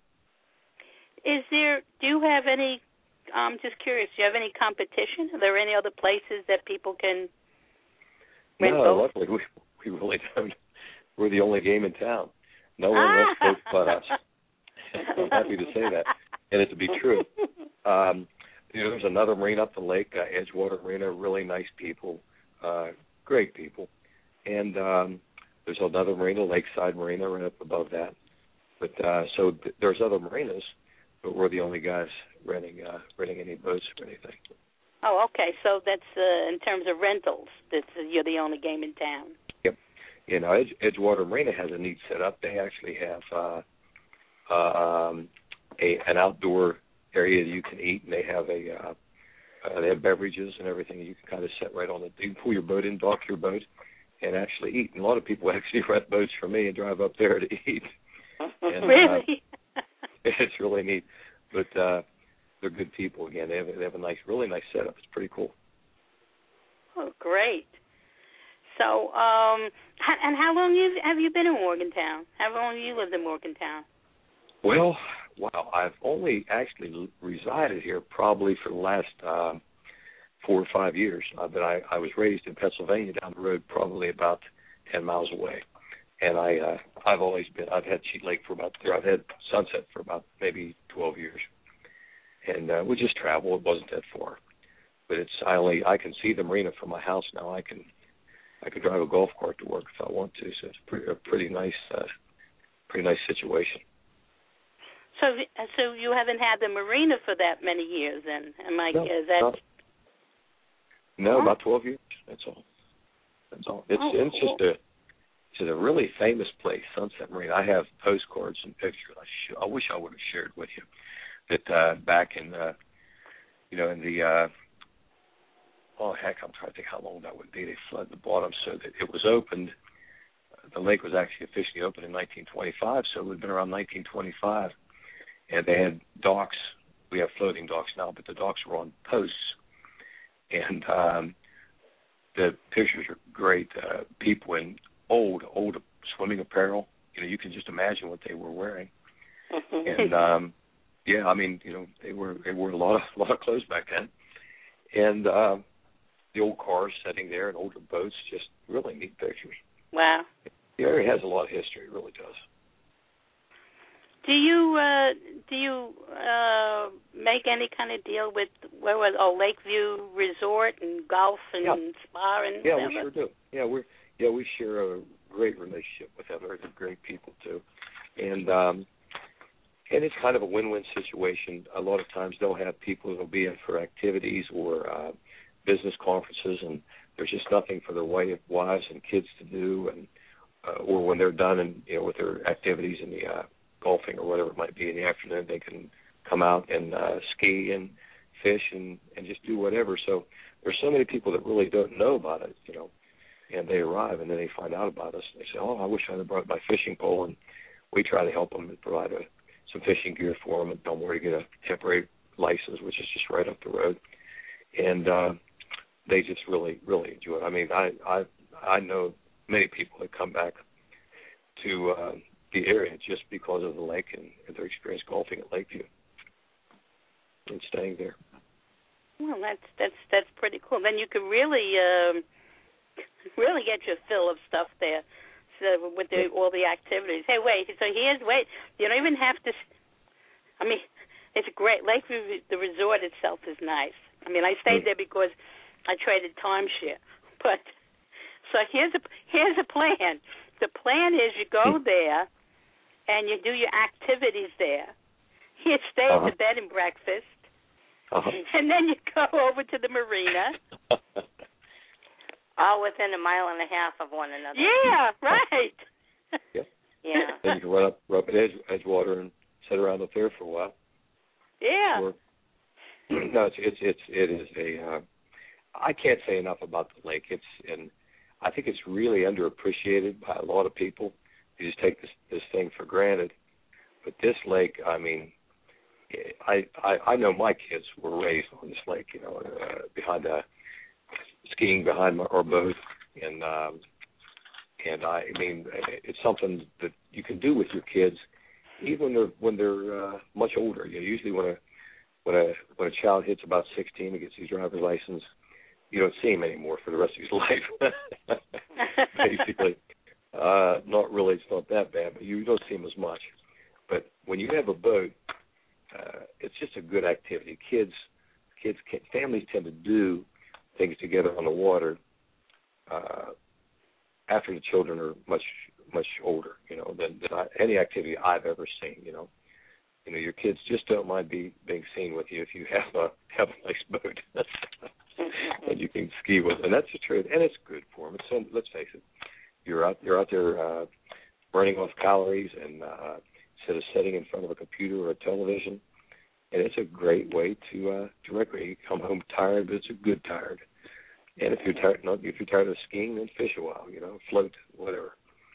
Is there? Do you have any? I'm just curious. Do you have any competition? Are there any other places that people can rent No, boats? luckily we we really don't. We're the only game in town. No one rents boats but us. I'm happy to say that, and it to be true. Um, you know, there's another marina up the lake, uh, Edgewater Marina. Really nice people, uh, great people, and um, there's another marina, Lakeside Marina, right up above that. But uh, so th- there's other marinas, but we're the only guys renting uh, renting any boats or anything. Oh, okay. So that's uh, in terms of rentals. That's uh, you're the only game in town. Yep. You know, Edge, Edgewater Marina has a neat setup. They actually have uh, um, a an outdoor area that you can eat, and they have a uh, uh, they have beverages and everything. You can kind of sit right on it. You can pull your boat in, dock your boat, and actually eat. And a lot of people actually rent boats from me and drive up there to eat. And, really? Uh, it's really neat. But uh, they're good people. Again, they have, they have a nice, really nice setup. It's pretty cool. Oh, great. So, um, and how long have you been in Morgantown? How long have you lived in Morgantown? Well, wow, I've only actually resided here probably for the last uh, four or five years. Uh, but I, I was raised in Pennsylvania down the road, probably about ten miles away. And I, uh, I've always been, I've had Cheat Lake for about, or I've had Sunset for about maybe twelve years. And uh, we just travel. It wasn't that far. But it's, I only, I can see the marina from my house now. I can, I can drive a golf cart to work if I want to. So it's pretty, a pretty nice, uh, pretty nice situation. So, so you haven't had the marina for that many years, then? Am I? No, is that? no, no huh? about twelve years. That's all. That's all. It's oh, it's cool. just a it's a really famous place, Sunset Marina. I have postcards and pictures. I sh- I wish I would have shared with you that uh, back in uh, you know in the uh, oh heck, I'm trying to think how long that would be. They flooded the bottom so that it was opened. The lake was actually officially opened in nineteen twenty-five, so it would have been around nineteen twenty-five. And they had docks. We have floating docks now, but the docks were on posts. And um, the pictures are great. Uh, people in old, old swimming apparel. You know, you can just imagine what they were wearing. And um, yeah, I mean, you know, they were they wore a lot of a lot of clothes back then. And uh, the old cars sitting there and older boats, just really neat pictures. Wow. The area has a lot of history. It really does. Do you uh, do you uh, make any kind of deal with where was oh Lakeview Resort and golf and yeah. spa and yeah, whatever? we sure do. Yeah, we yeah we share a great relationship with them. They're great people too, and um, and it's kind of a win-win situation. A lot of times they'll have people that'll be in for activities or uh, business conferences, and there's just nothing for their wives and kids to do, and uh, or when they're done and you know with their activities in the uh, golfing or whatever it might be in the afternoon, they can come out and uh, ski and fish and, and just do whatever. So there's so many people that really don't know about it, you know, and they arrive and then they find out about us and they say, oh, I wish I had brought my fishing pole, and we try to help them and provide a, some fishing gear for them and tell them where to get a temporary license, which is just right up the road. And uh, they just really, really enjoy it. I mean, I I, I know many people that come back to uh, the area just because of the lake and, and their experience golfing at Lakeview and staying there. Well, that's that's that's pretty cool. Then you can really um, really get your fill of stuff there, so with the, all the activities. Hey, wait. So here's wait. You don't even have to. I mean, it's great. Lakeview, the resort itself is nice. I mean, I stayed there because I traded timeshare. But so here's a here's a plan. The plan is you go there and you do your activities there. You stay uh-huh. at the bed and breakfast, uh-huh. and then you go over to the marina. All within a mile and a half of one another. Yeah, right. Yeah. Yeah. Then you can run up, run up at Edge, Edgewater and sit around up there for a while. Yeah. Or, no, it's it's it's it is a. Uh, I can't say enough about the lake. It's and I think it's really underappreciated by a lot of people. You just take this this thing for granted. But this lake, I mean, I I, I know my kids were raised on this lake. You know, uh, behind a skiing behind my, our boat, and um, and I, I mean, it's something that you can do with your kids, even when they're when they're uh, much older. You know, usually when a when a when a child hits about sixteen and gets his driver's license, you don't see him anymore for the rest of his life. Basically, uh, not really. It's not that bad, but you don't see him as much. But when you have a boat, uh, it's just a good activity. Kids, kids, can, families tend to do things together on the water uh, after the children are much much older. You know, than, than I, any activity I've ever seen. You know, you know, your kids just don't mind be, being seen with you if you have a have a nice boat and you can ski with. And that's the truth, and it's good for them. It's so, let's face it, you're out you're out there uh, burning off calories and uh, instead of sitting in front of a computer or a television. And it's a great way to uh, to recreate. You come home tired, but it's a good tired. And if you're tired, not if you're tired of skiing, then fish a while. You know, float, whatever.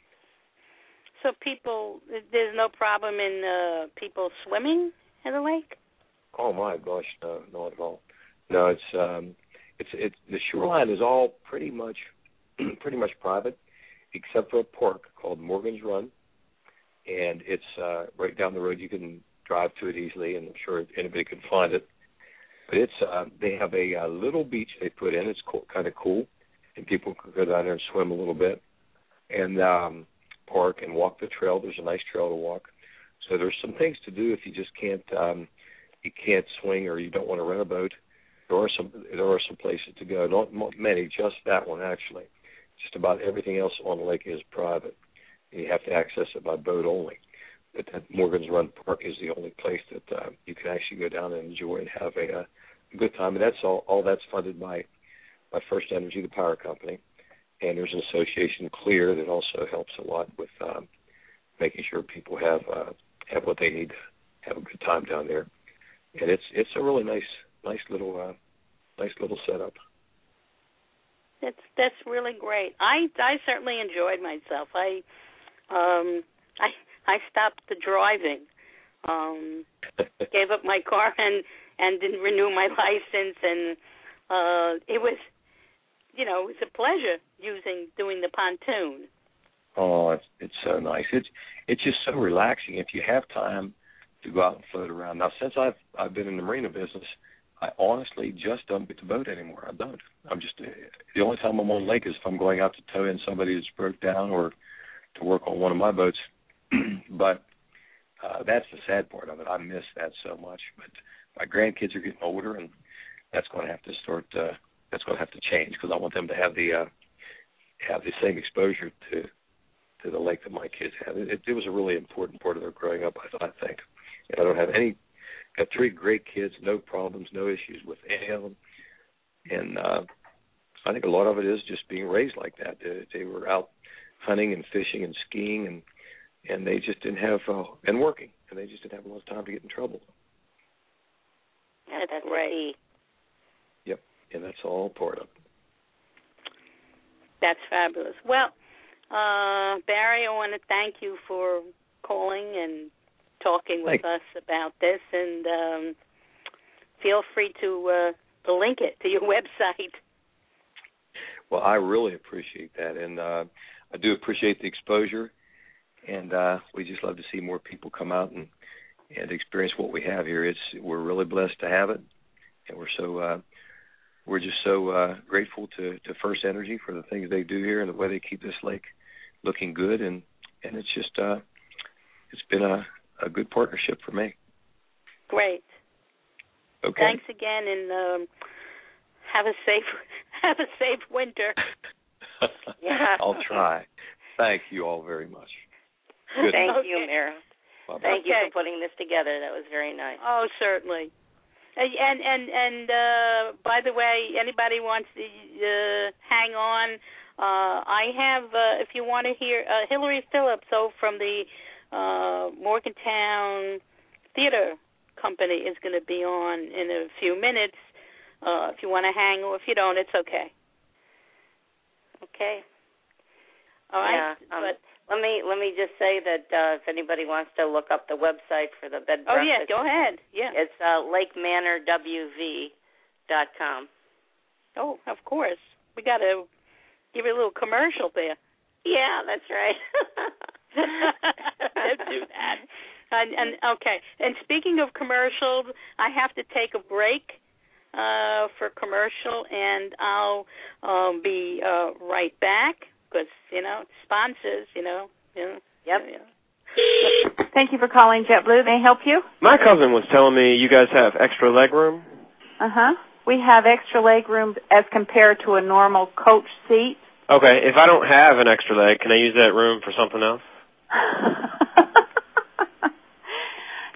So people, there's no problem in uh, people swimming in the lake? Oh my gosh, no, not at all. No, it's um, it's it's the shoreline is all pretty much pretty much private, except for a park called Morgan's Run, and it's uh, right down the road. You can drive to it easily, and I'm sure anybody can find it. But it's uh, they have a, a little beach they put in. It's cool, kind of cool, and people can go down there and swim a little bit, and um, park and walk the trail. There's a nice trail to walk. So there's some things to do if you just can't um, you can't swing or you don't want to rent a boat. There are some there are some places to go. Not, not many, just that one actually. Just about everything else on the lake is private, and you have to access it by boat only. But that Morgan's Run Park is the only place that uh, you can actually go down and enjoy and have a, uh, a good time. And that's all. All that's funded by by First Energy, the power company. And there's an association, Clear, that also helps a lot with um, making sure people have uh, have what they need to have a good time down there. And it's it's a really nice nice little uh, nice little setup. That's that's really great. I I certainly enjoyed myself. I um I. I stopped the driving, um, gave up my car, and, and didn't renew my license. And uh, it was, you know, it was a pleasure using doing the pontoon. Oh, it's, it's so nice. It's it's just so relaxing if you have time to go out and float around. Now, since I've I've been in the marina business, I honestly just don't get to boat anymore. I don't. I'm just the only time I'm on lake is if I'm going out to tow in somebody that's broke down or to work on one of my boats. But uh, that's the sad part of it. I miss that so much. But my grandkids are getting older, and that's going to have to start. Uh, that's going to have to change because I want them to have the uh, have the same exposure to to the lake that my kids have. It, it was a really important part of their growing up, I, I think. And I don't have any. Got three great kids, no problems, no issues with any of them. And uh, I think a lot of it is just being raised like that. They, they were out hunting and fishing and skiing and. And they just didn't have, uh, and working, and they just didn't have a lot of time to get in trouble. Yeah, that's great. Yep, and that's all part of it. That's fabulous. Well, uh, Barry, I want to thank you for calling and talking with Thanks. us about this, and um, feel free to, uh, to link it to your website. Well, I really appreciate that, and uh, I do appreciate the exposure. And uh, we just love to see more people come out and, and experience what we have here. It's we're really blessed to have it, and we're so uh, we're just so uh, grateful to, to First Energy for the things they do here and the way they keep this lake looking good. And, and it's just uh, it's been a, a good partnership for me. Great. Okay. Thanks again, and um, have a safe have a safe winter. Yeah. I'll try. Thank you all very much. Good. Thank Okay. you, Mara. Bye-bye. Thank Okay. you for putting this together. That was very nice. Oh, certainly. And and and uh, by the way, anybody wants to uh, hang on, uh, I have. Uh, if you want to hear uh, Hillary Phillips, so from the uh, Morgantown Theater Company, is going to be on in a few minutes. Uh, if you want to hang, or if you don't, it's okay. Okay. All right. Yeah, um, but let me let me just say that uh, if anybody wants to look up the website for the bed oh breakfast, yeah, go ahead. Yeah. it's uh, lake manor w v dot com. Oh, of course. We got to give you a little commercial there. Yeah, that's right. Let's do that. And, and okay. And speaking of commercials, I have to take a break uh, for commercial, and I'll um, be uh, right back. Because, you know, sponsors, you know. You know Yep. You know. Thank you for calling JetBlue. May I help you? My cousin was telling me you guys have extra leg room. Uh-huh. We have extra leg room as compared to a normal coach seat. Okay, if I don't have an extra leg, can I use that room for something else?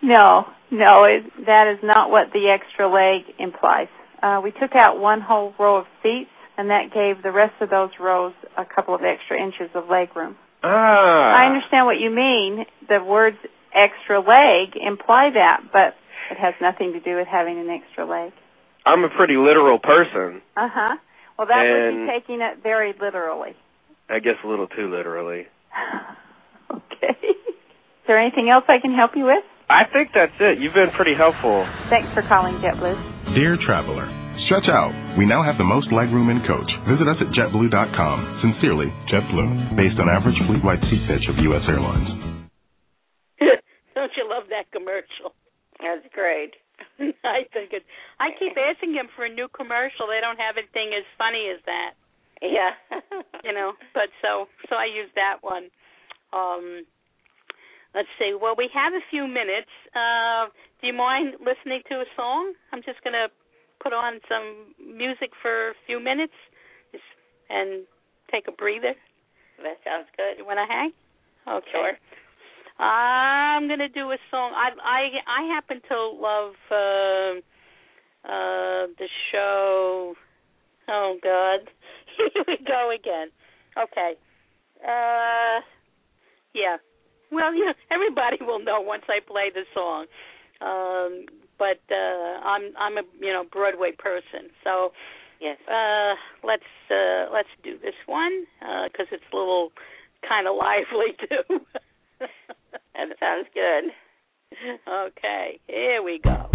No, no, it, that is not what the extra leg implies. Uh, we took out one whole row of seats, and that gave the rest of those rows a couple of extra inches of leg room. Ah. I understand what you mean. The words extra leg imply that, but it has nothing to do with having an extra leg. I'm a pretty literal person. Uh-huh. Well, that would And be taking it very literally. I guess a little too literally. Okay. Is there anything else I can help you with? I think that's it. You've been pretty helpful. Thanks for calling JetBlue. Dear traveler, stretch out. We now have the most legroom in coach. Visit us at jet blue dot com. Sincerely, JetBlue. Based on average fleet-wide seat pitch of U S Airlines. Don't you love that commercial? That's great. I think it. I keep asking them for a new commercial. They don't have anything as funny as that. Yeah. You know, but so so I use that one. Um, let's see. Well, we have a few minutes. Uh, do you mind listening to a song? I'm just going to put on some music for a few minutes just, and take a breather. That sounds good. You want to hang? Okay. Sure. I'm going to do a song. I I I happen to love uh, uh, the show. Oh God, here we go again. Okay. Uh, yeah. Well, you know, everybody will know once I play the song. Um, but uh, I'm I'm a you know Broadway person, so yes. Uh, let's uh, let's do this one because uh, it's a little kind of lively too. That sounds good. Okay, here we go.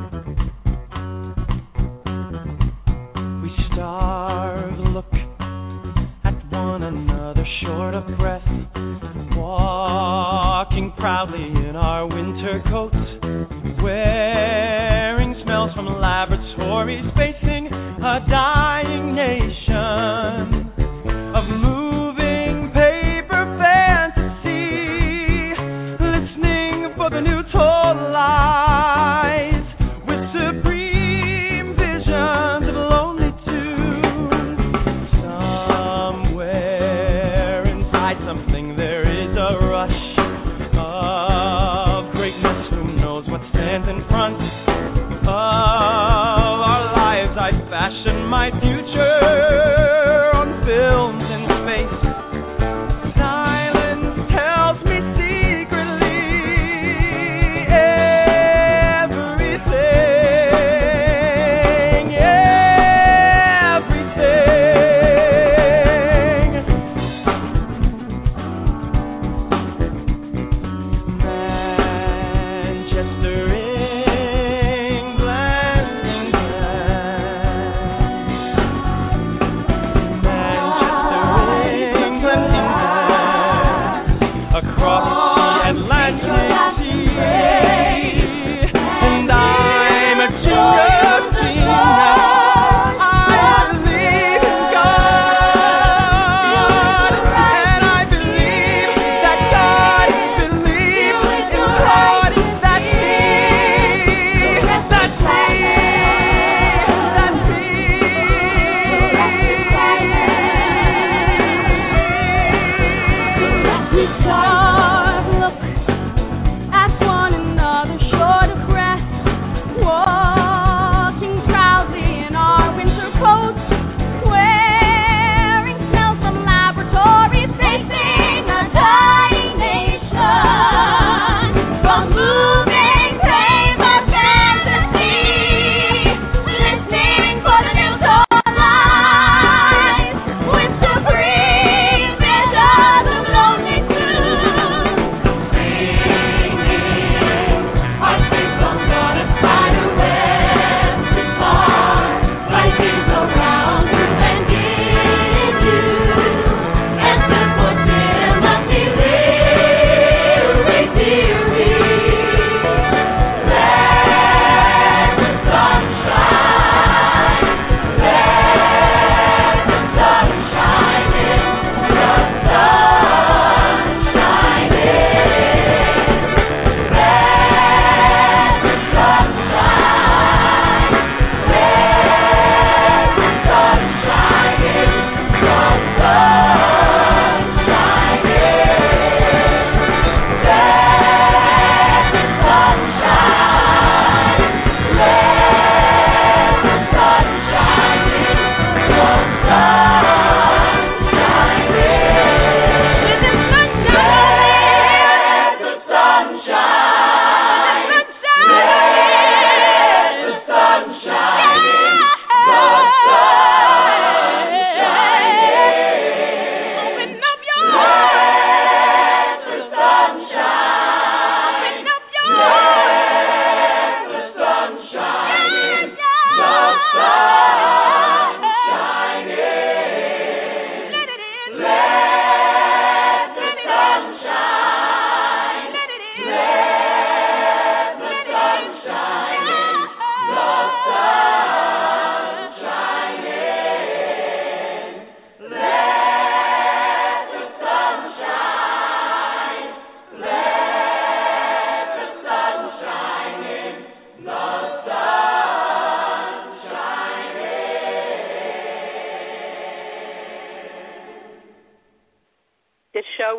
We starve, look at one another, short of breath, walking proudly in our winter coats, wearing smells from laboratories, facing a dying nation of moving paper fantasy, listening for the new toll lies, with supreme visions of lonely tunes. Somewhere inside something there is a rush of greatness. Who knows what stands in front of our lives? I fashion my future on films in space. Silence tells me secretly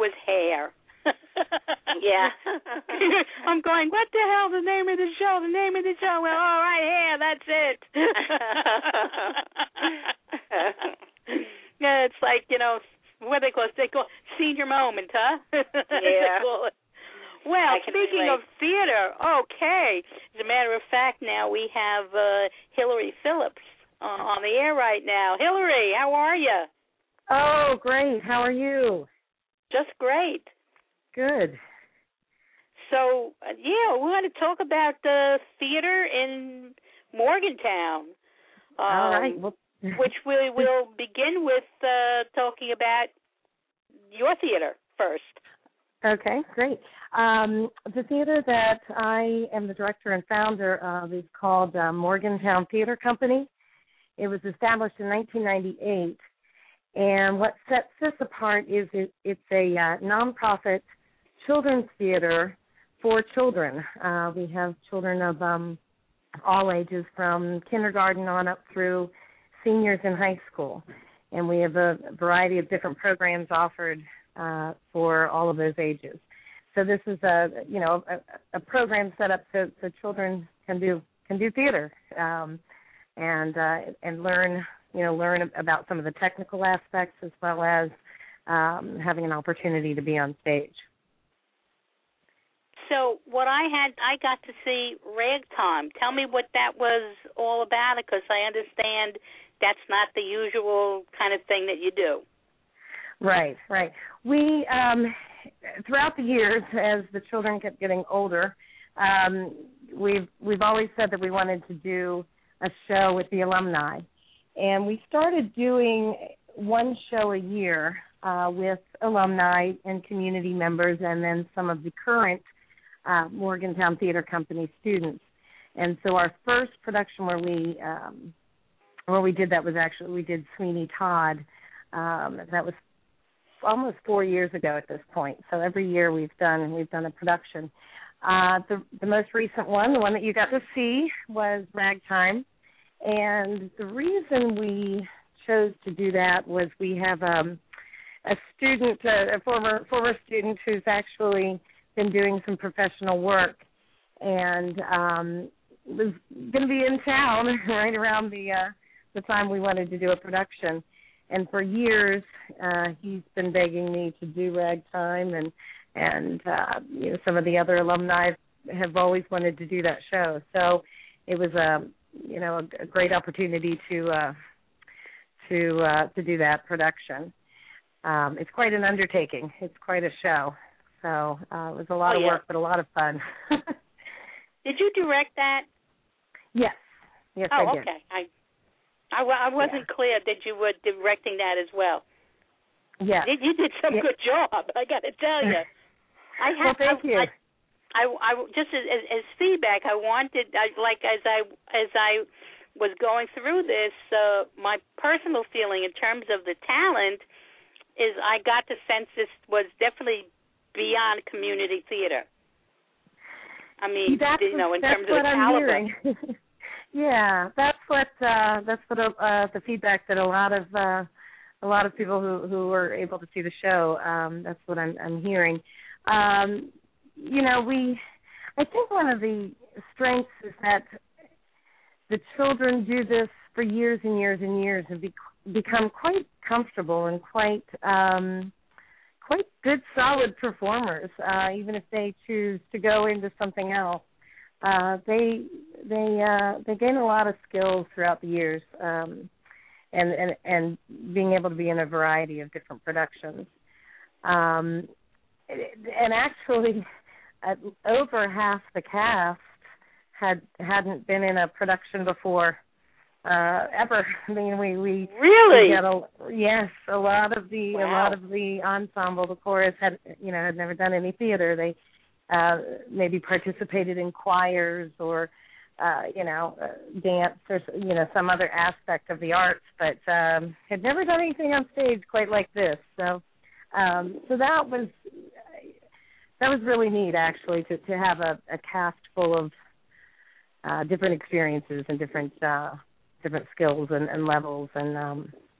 was hair. Yeah. I'm going, what the hell, the name of the show, the name of the show? Well, all right, hair, that's it. Yeah, it's like, you know, what they call it? They call it senior moment, huh? Yeah. Well, speaking relate. of theater, okay. As a matter of fact, now we have uh, Hillary Phillips uh, on the air right now. Hillary, how are you? Oh, great. How are you? Just great. Good. So, uh, yeah, we want to talk about the theater in Morgantown. Um, All right. Well, which we will begin with uh, talking about your theater first. Okay, great. Um, the theater that I am the director and founder of is called uh, Morgantown Theater Company. It was established in nineteen ninety-eight, and what sets this apart is it, it's a uh, nonprofit children's theater for children. Uh, we have children of um, all ages, from kindergarten on up through seniors in high school, and we have a variety of different programs offered uh, for all of those ages. So this is a you know a, a program set up so, so children can do can do theater um, and uh, and learn you know learn about some of the technical aspects, as well as um, having an opportunity to be on stage. So what I had, I got to see Ragtime. Tell me what that was all about, because I understand that's not the usual kind of thing that you do. Right, right. We, um, throughout the years, as the children kept getting older, um, we've we've always said that we wanted to do a show with the alumni, and we started doing one show a year uh, with alumni and community members, and then some of the current Uh, Morgantown Theater Company students. And so our first production where we um, where we did that was actually, we did Sweeney Todd. Um, that was almost four years ago at this point. So every year we've done we've done a production. Uh, the, the most recent one, the one that you got to see, was Ragtime. And the reason we chose to do that was we have um, a student, a, a former former student who's actually been doing some professional work, and um, was going to be in town right around the uh, the time we wanted to do a production. And for years, uh, he's been begging me to do Ragtime, and and uh, you know, some of the other alumni have always wanted to do that show. So it was a you know a, a great opportunity to uh, to uh, to do that production. Um, it's quite an undertaking. It's quite a show. So uh, it was a lot oh, of yeah. work, but a lot of fun. Did you direct that? Yes. Yes, oh, I did. okay. I, I, I wasn't yeah. clear that you were directing that as well. Yeah. You, you did some yeah. good job, I got to tell you. I have, well, thank I, you. I, I, I, just as, as, as feedback, I wanted, I, like as I as I was going through this, uh, my personal feeling in terms of the talent is I got the sense this was definitely beyond community theater. I mean, that's, you know, in that's terms of what the I'm caliber. Hearing. yeah, that's what uh, that's what uh, the feedback that a lot of uh, a lot of people who who were able to see the show. Um, that's what I'm, I'm hearing. Um, you know, we. I think one of the strengths is that the children do this for years and years and years and be, become quite comfortable and quite. Um, quite good, solid performers, uh, even if they choose to go into something else. Uh, they they uh, they gain a lot of skills throughout the years, um, and, and and being able to be in a variety of different productions. Um, and actually, uh, over half the cast had hadn't been in a production before. Uh, ever. I mean, we we really we got a, yes, a lot of the wow. a lot of the ensemble, the chorus had you know had never done any theater. They uh, maybe participated in choirs or uh, you know uh, dance or you know some other aspect of the arts, but um, had never done anything on stage quite like this. So um, so that was that was really neat, actually, to to have a, a cast full of uh, different experiences and different. Uh, different skills and, and levels, and um,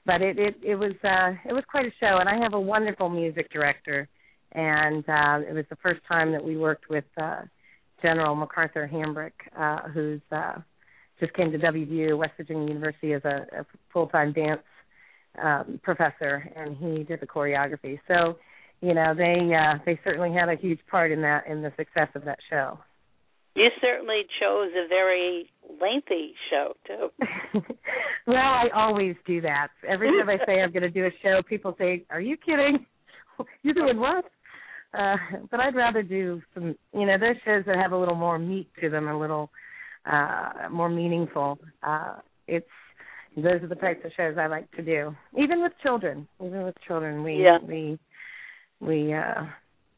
but it, it, it was uh, it was quite a show, and I have a wonderful music director, and uh, it was the first time that we worked with uh, General MacArthur Hambrick, uh, who's uh, just came to W V U, West Virginia University, as a, a full-time dance um, professor, and he did the choreography. So, you know, they uh, they certainly had a huge part in that, in the success of that show. You certainly chose a very lengthy show, too. Well, I always do that. Every time I say I'm going to do a show, people say, "Are you kidding? You're doing what?" Uh, but I'd rather do some, you know, there's shows that have a little more meat to them, a little uh, more meaningful. Uh, it's those are the types of shows I like to do, even with children. Even with children, we yeah. we we. Uh,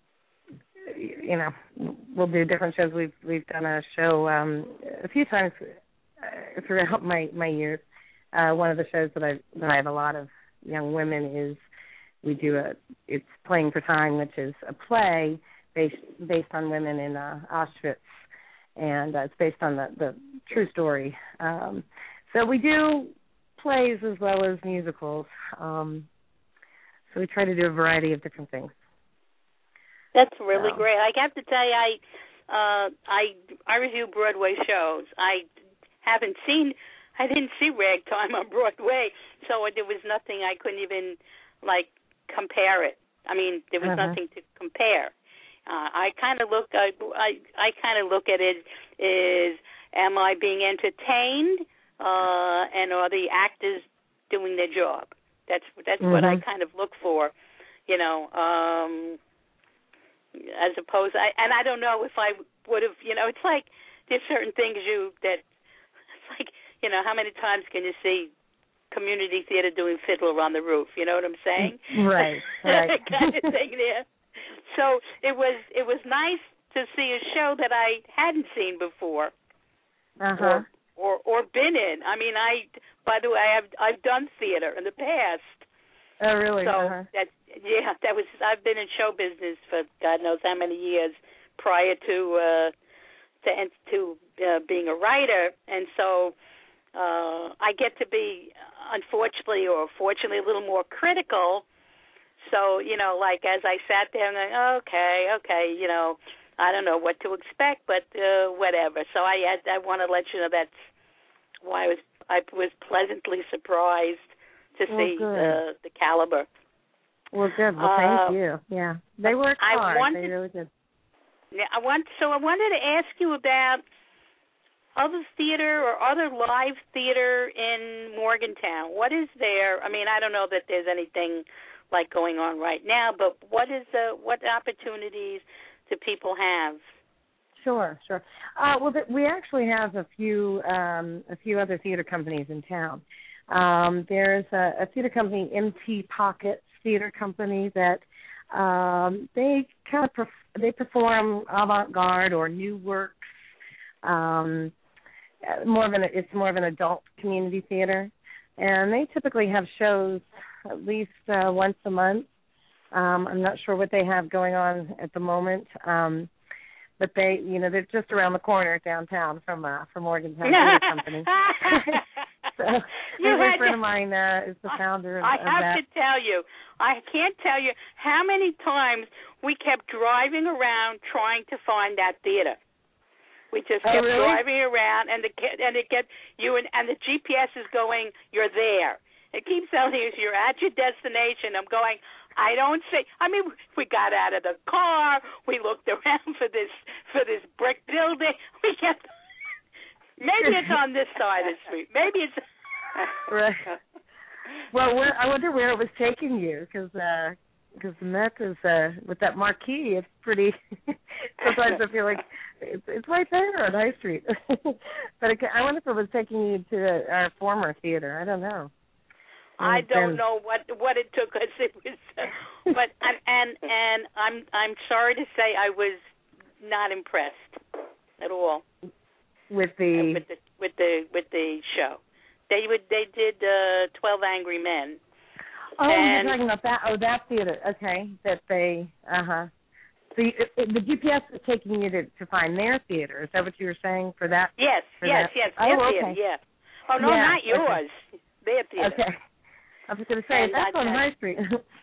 you know, we'll do different shows. We've we've done a show um, a few times uh, throughout my my years. Uh, one of the shows that I that I have a lot of young women is we do a it's Playing for Time, which is a play based based on women in uh, Auschwitz, and uh, it's based on the the true story. Um, so we do plays as well as musicals. Um, so we try to do a variety of different things. That's really so. great. I have to tell you, I uh, I I review Broadway shows. I haven't seen, I didn't see Ragtime on Broadway, so there was nothing I couldn't even like compare it. I mean, there was uh-huh. nothing to compare. Uh, I kind of look, I I, I kind of look at it as, am I being entertained, uh, and are the actors doing their job? That's that's mm-hmm. what I kind of look for, you know. Um, As opposed, I, and I don't know if I would have, you know, it's like there's certain things you that, it's like, you know, how many times can you see community theater doing Fiddler on the Roof? You know what I'm saying? Right, right. kind of thing there. So it was it was nice to see a show that I hadn't seen before, uh-huh. or, or or been in. I mean, I by the way, I've I've done theater in the past. Oh, really? So uh-huh. that yeah, that was. I've been in show business for God knows how many years prior to uh, to to uh, being a writer, and so uh, I get to be, unfortunately or fortunately, a little more critical. So you know, like as I sat there, I'm like, okay, okay, you know, I don't know what to expect, but uh, whatever. So I had, I want to let you know that's why I was I was pleasantly surprised to well, see the the caliber. Well, good. Well, thank uh, you. Yeah, they worked I hard. Wanted, they really did. Yeah, I want. So I wanted to ask you about other theater or other live theater in Morgantown. What is there? I mean, I don't know that there's anything like going on right now, but what is the what opportunities do people have? Sure, sure. Uh, well, th- we actually have a few um, a few other theater companies in town. Um, there's a, a theater company, M T Pockets Theater Company, that um, they kind of perf- they perform avant-garde or new works. Um, more of an it's more of an adult community theater, and they typically have shows at least uh, once a month. Um, I'm not sure what they have going on at the moment. Um, But they, you know, they're just around the corner downtown from uh, from Morgantown Theater Company. So, a friend of mine uh, is the founder of, I of have that. to tell you, I can't tell you how many times we kept driving around trying to find that theater. We just oh, kept really? driving around, and the and it get you and, and the G P S is going, you're there. It keeps telling you you're at your destination. I'm going, I don't see. I mean, we got out of the car. We looked around for this for this brick building. We kept. Maybe it's on this side of the street. Maybe it's. Right. Well, where, I wonder where it was taking you, because because uh, the Met is uh, with that marquee. It's pretty. Sometimes I feel like it's, it's right there on High Street. But it, I wonder if it was taking you to our former theater. I don't know. I don't know what what it took us. It was, uh, but and, and and I'm I'm sorry to say I was not impressed at all with the uh, with the with the with the show. They would they did uh, twelve Angry Men. Oh, and, you're talking about that? Oh, that theater. Okay, that they. Uh huh. So you, it, the G P S is taking you to, to find their theater. Is that what you were saying for that? Yes, for yes, that? yes. Oh, their okay. theater, yeah. Oh no, yeah, not yours. Okay. Their theater. Okay. I was going to say, And that's I, on I, High Street.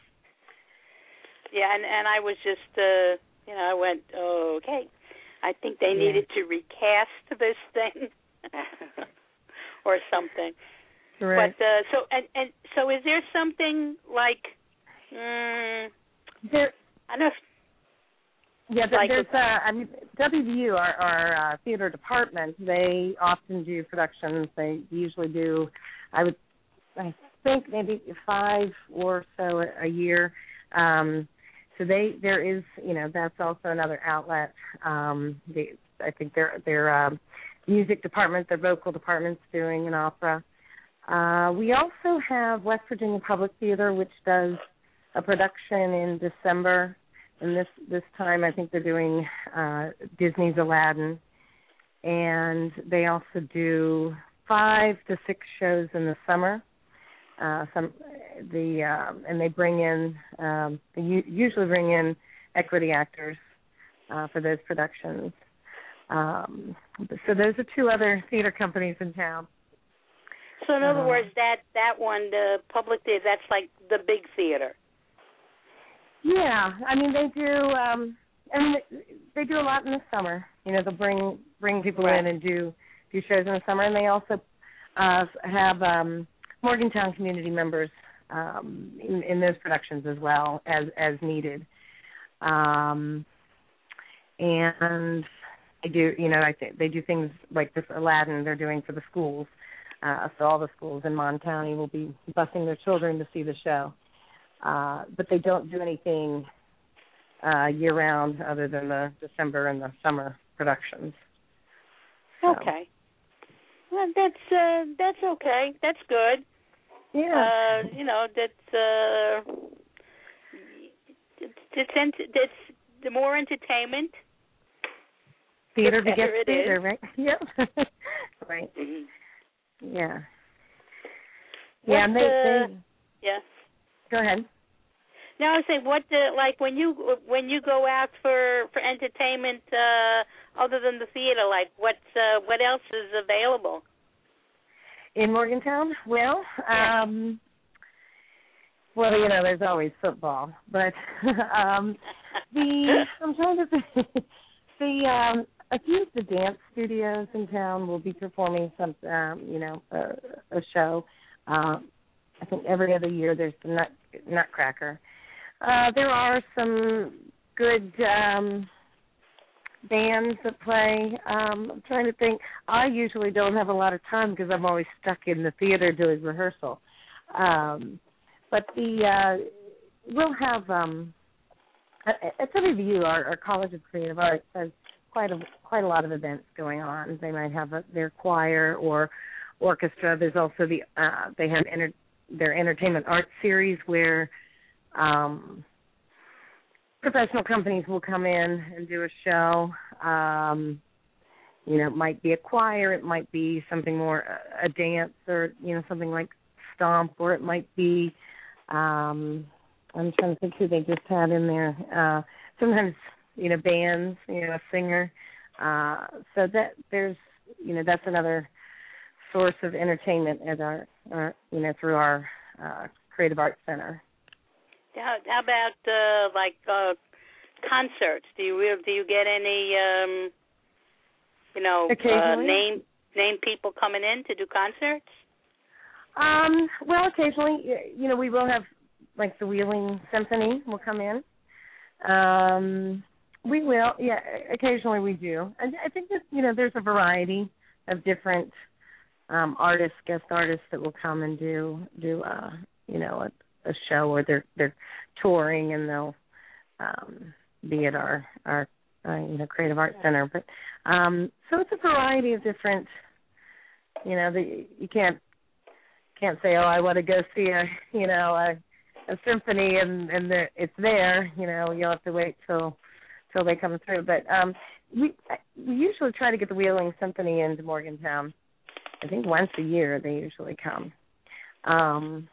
yeah, and, and I was just, uh, you know, I went, oh, okay. I think they Yeah. needed to recast this thing or something. Right. But uh, so and, and so, is there something like? Um, there, I don't know. If, yeah, there, like there's. Uh, I mean, W V U, our, our uh, theater department, they often do productions. They usually do. I would, I think maybe five or so a, a year. Um, so they, there is, you know, that's also another outlet. Um, they, I think their their um, music department, their vocal department's doing an opera. Uh, we also have West Virginia Public Theater, which does a production in December. And this this time, I think they're doing uh, Disney's Aladdin. And they also do five to six shows in the summer. Uh, some the um, and they bring in um, they u- usually bring in equity actors uh, for those productions. Um, so those are two other theater companies in town. So in other Uh, words, that that one, the public theater, that's like the big theater. Yeah, I mean they do. Um, I mean they do a lot in the summer. You know, they'll bring bring people Right. in and do do shows in the summer, and they also uh, have um, Morgantown community members um, in, in those productions as well as as needed. Um, and they do, you know, I think they do things like this Aladdin they're doing for the schools. Uh, so all the schools in Mon County will be busing their children to see the show. Uh, but they don't do anything uh, year-round other than the December and the summer productions. So. Okay. Well, that's uh, that's okay. That's good. Yeah. Uh, you know, that's uh, it's it's, ent- it's the more entertainment. Theater the better begets it theater, is. right? Yep. Right. Mm-hmm. Yeah. What, Yeah, and they, uh, they yeah. go ahead. Now I was saying, what the, like when you when you go out for for entertainment uh, other than the theater, like what uh, what else is available in Morgantown? Well, yeah. um, well, you know, there's always football, but um, the I'm trying to think the um, a few of the dance studios in town will be performing some, um, you know, a, a show. Uh, I think every other year there's the Nut, Nutcracker. Uh, there are some good um, bands that play. Um, I'm trying to think. I usually don't have a lot of time because I'm always stuck in the theater doing rehearsal. Um, but the uh, we'll have um, at, at W V U, our, our College of Creative Arts has quite a quite a lot of events going on. They might have a, their choir or orchestra. There's also the uh, they have enter, their entertainment arts series where um, professional companies will come in and do a show. Um, you know, it might be a choir, it might be something more a, a dance, or you know something like Stomp, or it might be. Um, I'm trying to think who they just had in there. Uh, sometimes you know bands, you know a singer. Uh, so that there's you know that's another source of entertainment at our, our you know through our uh, Creative Arts Center. How, how about uh, like uh, concerts? Do you do you get any um, you know uh, name name people coming in to do concerts? Um, well, occasionally, you know, we will have like the Wheeling Symphony will come in. Um, we will, yeah. Occasionally, we do. And I think that you know there's a variety of different um, artists, guest artists that will come and do do uh, you know a, a show, or they're they're touring and they'll um, be at our our uh, you know Creative Arts Center. But um, so it's a variety of different. You know, the, you can't. Can't say, oh, I want to go see a, you know, a, a symphony and and the, it's there. You know, you'll have to wait till till they come through. But um, we we usually try to get the Wheeling Symphony into Morgantown. I think once a year they usually come. Um,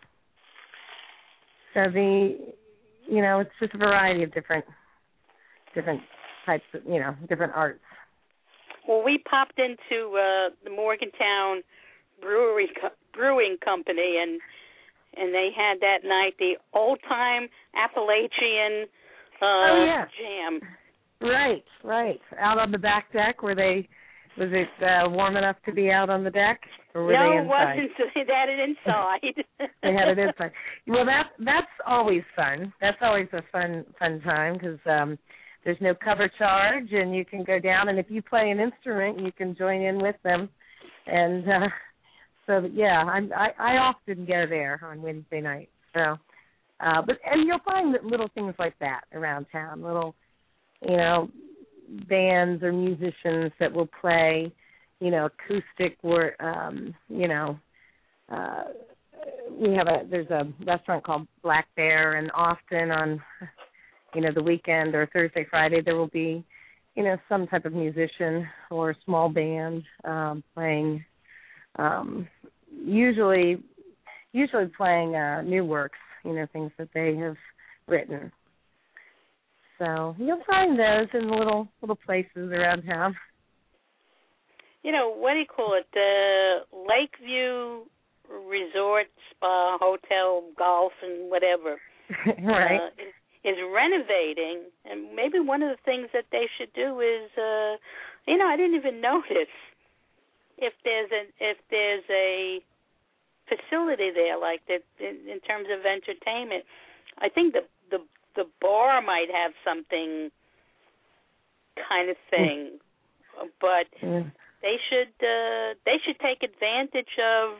so the, you know, it's just a variety of different different types of, you know, different arts. Well, we popped into uh, the Morgantown Brewery Co- Brewing Company, and and they had that night the old-time Appalachian uh, oh, yeah. jam. Right, right. Out on the back deck, were they? Was it uh, warm enough to be out on the deck, or were no, they it inside? wasn't. They had it inside. They had it inside. Well, that that's always fun. That's always a fun fun time because um, there's no cover charge, and you can go down. And if you play an instrument, you can join in with them. And uh, so, yeah, I'm, I I often go there on Wednesday night. So, uh, but and you'll find little things like that around town. Little, you know, bands or musicians that will play, you know, acoustic or, um, you know, uh, we have a, there's a restaurant called Black Bear, and often on, you know, the weekend or Thursday, Friday, there will be, you know, some type of musician or small band um, playing, um, usually, usually playing uh, new works, you know, things that they have written. So you'll find those in little little places around town. You know, what do you call it? The Lakeview Resort, Spa, Hotel, Golf, and whatever. Right. Uh, is, is renovating, and maybe one of the things that they should do is, uh, you know, I didn't even notice if there's a if there's a facility there like that in, in terms of entertainment. I think the the the bar might have something kind of thing, mm. but mm. they should uh, they should take advantage of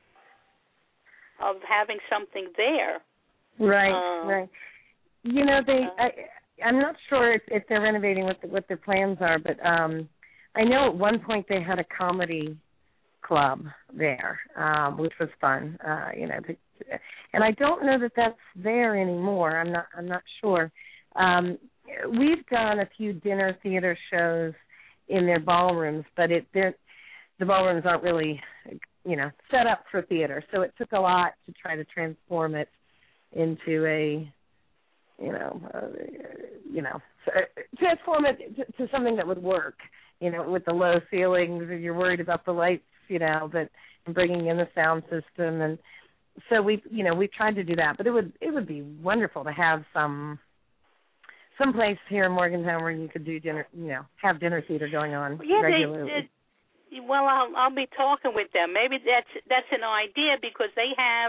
of having something there. Right, um, right. You know, they. Uh, I, I'm not sure if, if they're renovating what the, what their plans are, but um, I know at one point they had a comedy club there, um, which was fun. Uh, you know, to, and I don't know that that's there anymore. I'm not. I'm not sure. Um, we've done a few dinner theater shows in their ballrooms, but it the ballrooms aren't really, you know, set up for theater. So it took a lot to try to transform it into a, you know, uh, you know, transform it to, to something that would work. You know, with the low ceilings, and you're worried about the lights, you know, but and bringing in the sound system, and so we, you know, we tried to do that. But it would it would be wonderful to have some some place here in Morgantown where you could do dinner, you know, have dinner theater going on yeah, regularly. They, they, well, I'll I'll be talking with them. Maybe that's that's an idea because they have.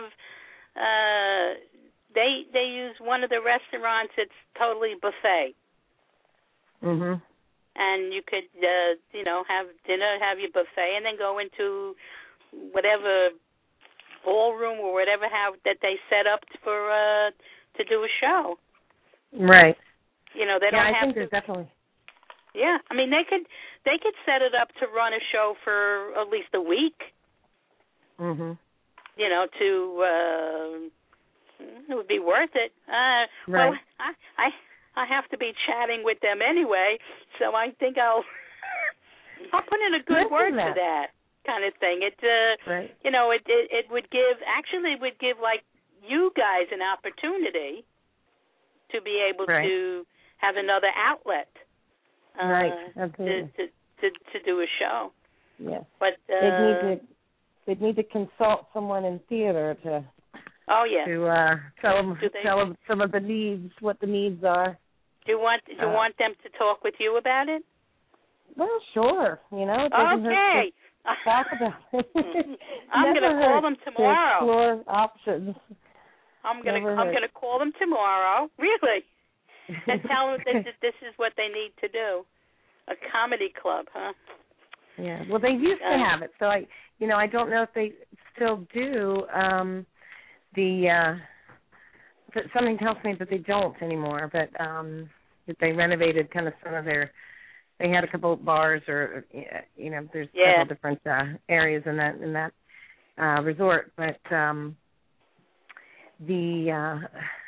Uh, They they use one of the restaurants that's totally buffet. Mhm. And you could uh, you know have dinner, have your buffet, and then go into whatever ballroom or whatever have that they set up for uh, to do a show. Right. You know they yeah, don't I have think to. there's definitely. Yeah, I mean they could they could set it up to run a show for at least a week. Mhm. You know to. Uh, It would be worth it. Uh, right. Well, I, I I have to be chatting with them anyway, so I think I'll I'll put in a good Let's word that. for that kind of thing. It uh, right. you know it, it it would give actually it would give like you guys an opportunity to be able right. to have another outlet. Uh, right. Absolutely. To, to to to do a show. Yes. But uh, they'd need to they'd need to consult someone in theater to. Oh yeah. To uh, tell them, they, tell them some of the needs, what the needs are. Do you want do you uh, want them to talk with you about it? Well, sure. You know, it doesn't okay. hurt to talk about it. I'm going to call them tomorrow. To explore options. I'm going to Never I'm hurt. going to call them tomorrow. Really, and tell them that this is what they need to do. A comedy club, huh? Yeah. Well, they used uh, to have it, so I, you know, I don't know if they still do. Um, The uh, but something tells me that they don't anymore. But um, that they renovated kind of some of their. They had a couple of bars, or you know, there's yeah. several different uh, areas in that in that uh, resort. But um, the uh,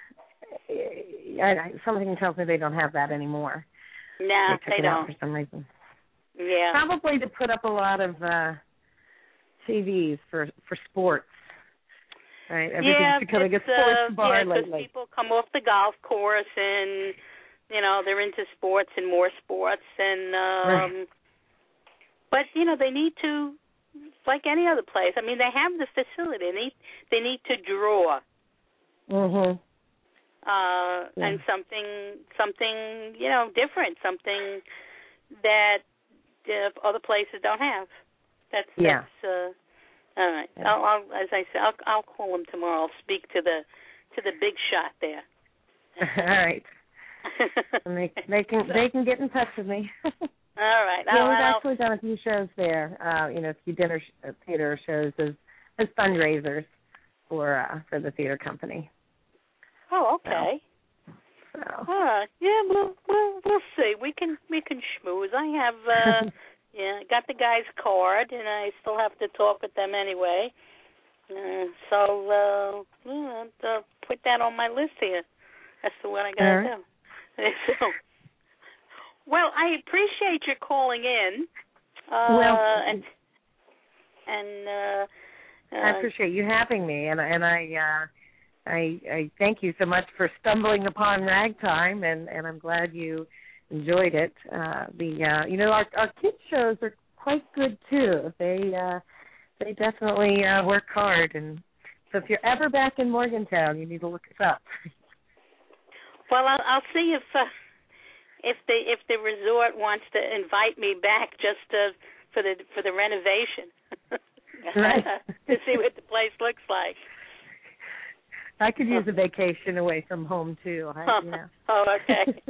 I, I, something tells me they don't have that anymore. No, they, took they it out don't. for some reason. Yeah, probably to put up a lot of uh, T Vs for for sports. Right, everything's yeah, becoming a it's, sports uh, bar yeah, lately. People come off the golf course and, you know, they're into sports and more sports. and um, right. But, you know, they need to like any other place. I mean, they have the facility. They need, they need to draw. Mhm. Uh, yeah. and something, something, you know, different, something that uh, other places don't have. That's, yeah. that's uh, all right. Yeah. I'll, I'll, as I said, I'll, I'll call him tomorrow. I'll speak to the, to the big shot there. All right. And they, they can, they can get in touch with me. All right. Yeah, I'll, we've I'll, actually done a few shows there. Uh, you know, a few dinner sh- theater shows as as fundraisers for uh, for the theater company. Oh, okay. So, so. All right. Yeah, we'll we'll we'll see. We can we can schmooze. I have uh yeah, got the guy's card, and I still have to talk with them anyway. Uh, so uh, yeah, I'll put that on my list here. That's the one I gotta right. do. So, well, I appreciate your calling in. Uh, well, and and uh, uh, I appreciate you having me, and and I. Uh, I, I thank you so much for stumbling upon Ragtime, and, and I'm glad you enjoyed it. Uh, the uh, you know our our kids shows are quite good too. They uh, they definitely uh, work hard, and so if you're ever back in Morgantown, you need to look us up. Well, I'll, I'll see if uh, if the if the resort wants to invite me back just to, for the for the renovation right. to see what the place looks like. I could use a vacation away from home, too. I, yeah. Oh, okay.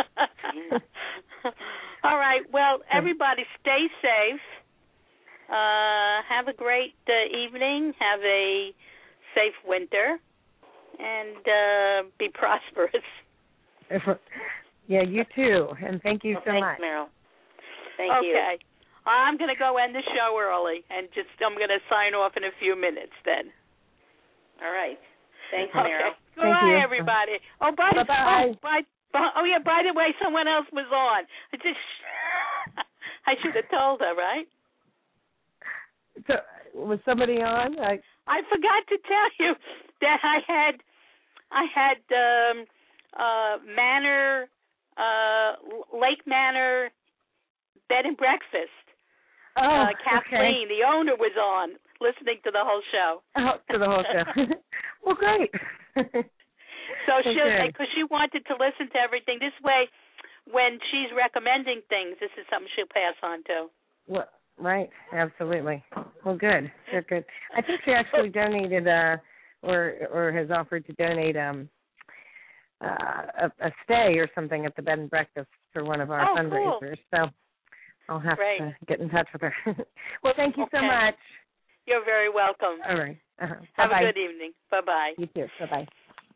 All right. Well, everybody stay safe. Uh, have a great uh, evening. Have a safe winter. And uh, be prosperous. Yeah, you too. And thank you so Thanks, much. Meryl. Thank okay. you. Okay. I'm going to go end the show early, and just I'm going to sign off in a few minutes then. All right. Thanks, okay. Meryl. Goodbye, everybody. Oh, by the Bye-bye. oh, by, oh, yeah. By the way, someone else was on. I just I should have told her, right? So, was somebody on? I I forgot to tell you that I had I had um, uh, Manor uh, Lake Manor bed and breakfast. Oh, uh, Kathleen, okay. the owner, was on listening to the whole show. Oh, to the whole show. Well, great. So she, because she wanted to listen to everything. This way, when she's recommending things, this is something she'll pass on to. Well, right, absolutely. Well, good, good, good. I think she actually donated, uh, or or has offered to donate um, uh, a, a stay or something at the bed and breakfast for one of our oh, fundraisers. Cool. So I'll have Great. to get in touch with her. Well, thank you okay. so much. You're very welcome. All right. Uh-huh. Have Bye-bye. a good evening. Bye-bye. You too. Bye-bye.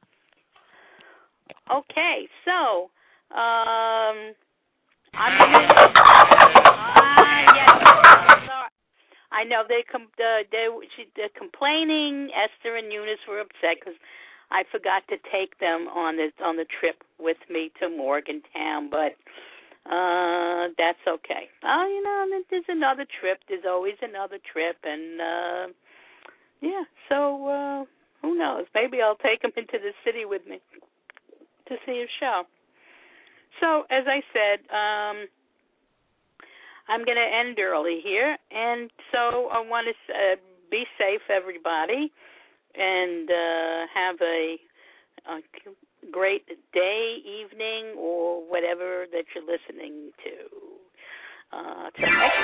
Okay, so um, I'm gonna. Ah, yes. I know they com- uh, they she, they're complaining. Esther and Eunice were upset because I forgot to take them on the on the trip with me to Morgantown, but uh, that's okay. Oh, you know, there's another trip. There's always another trip, and uh, yeah. So uh, who knows? Maybe I'll take them into the city with me to see a show. So, as I said, um, I'm going to end early here, and so I want to uh, be safe, everybody, and uh, have a, a great day, evening, or whatever that you're listening to. Uh, till next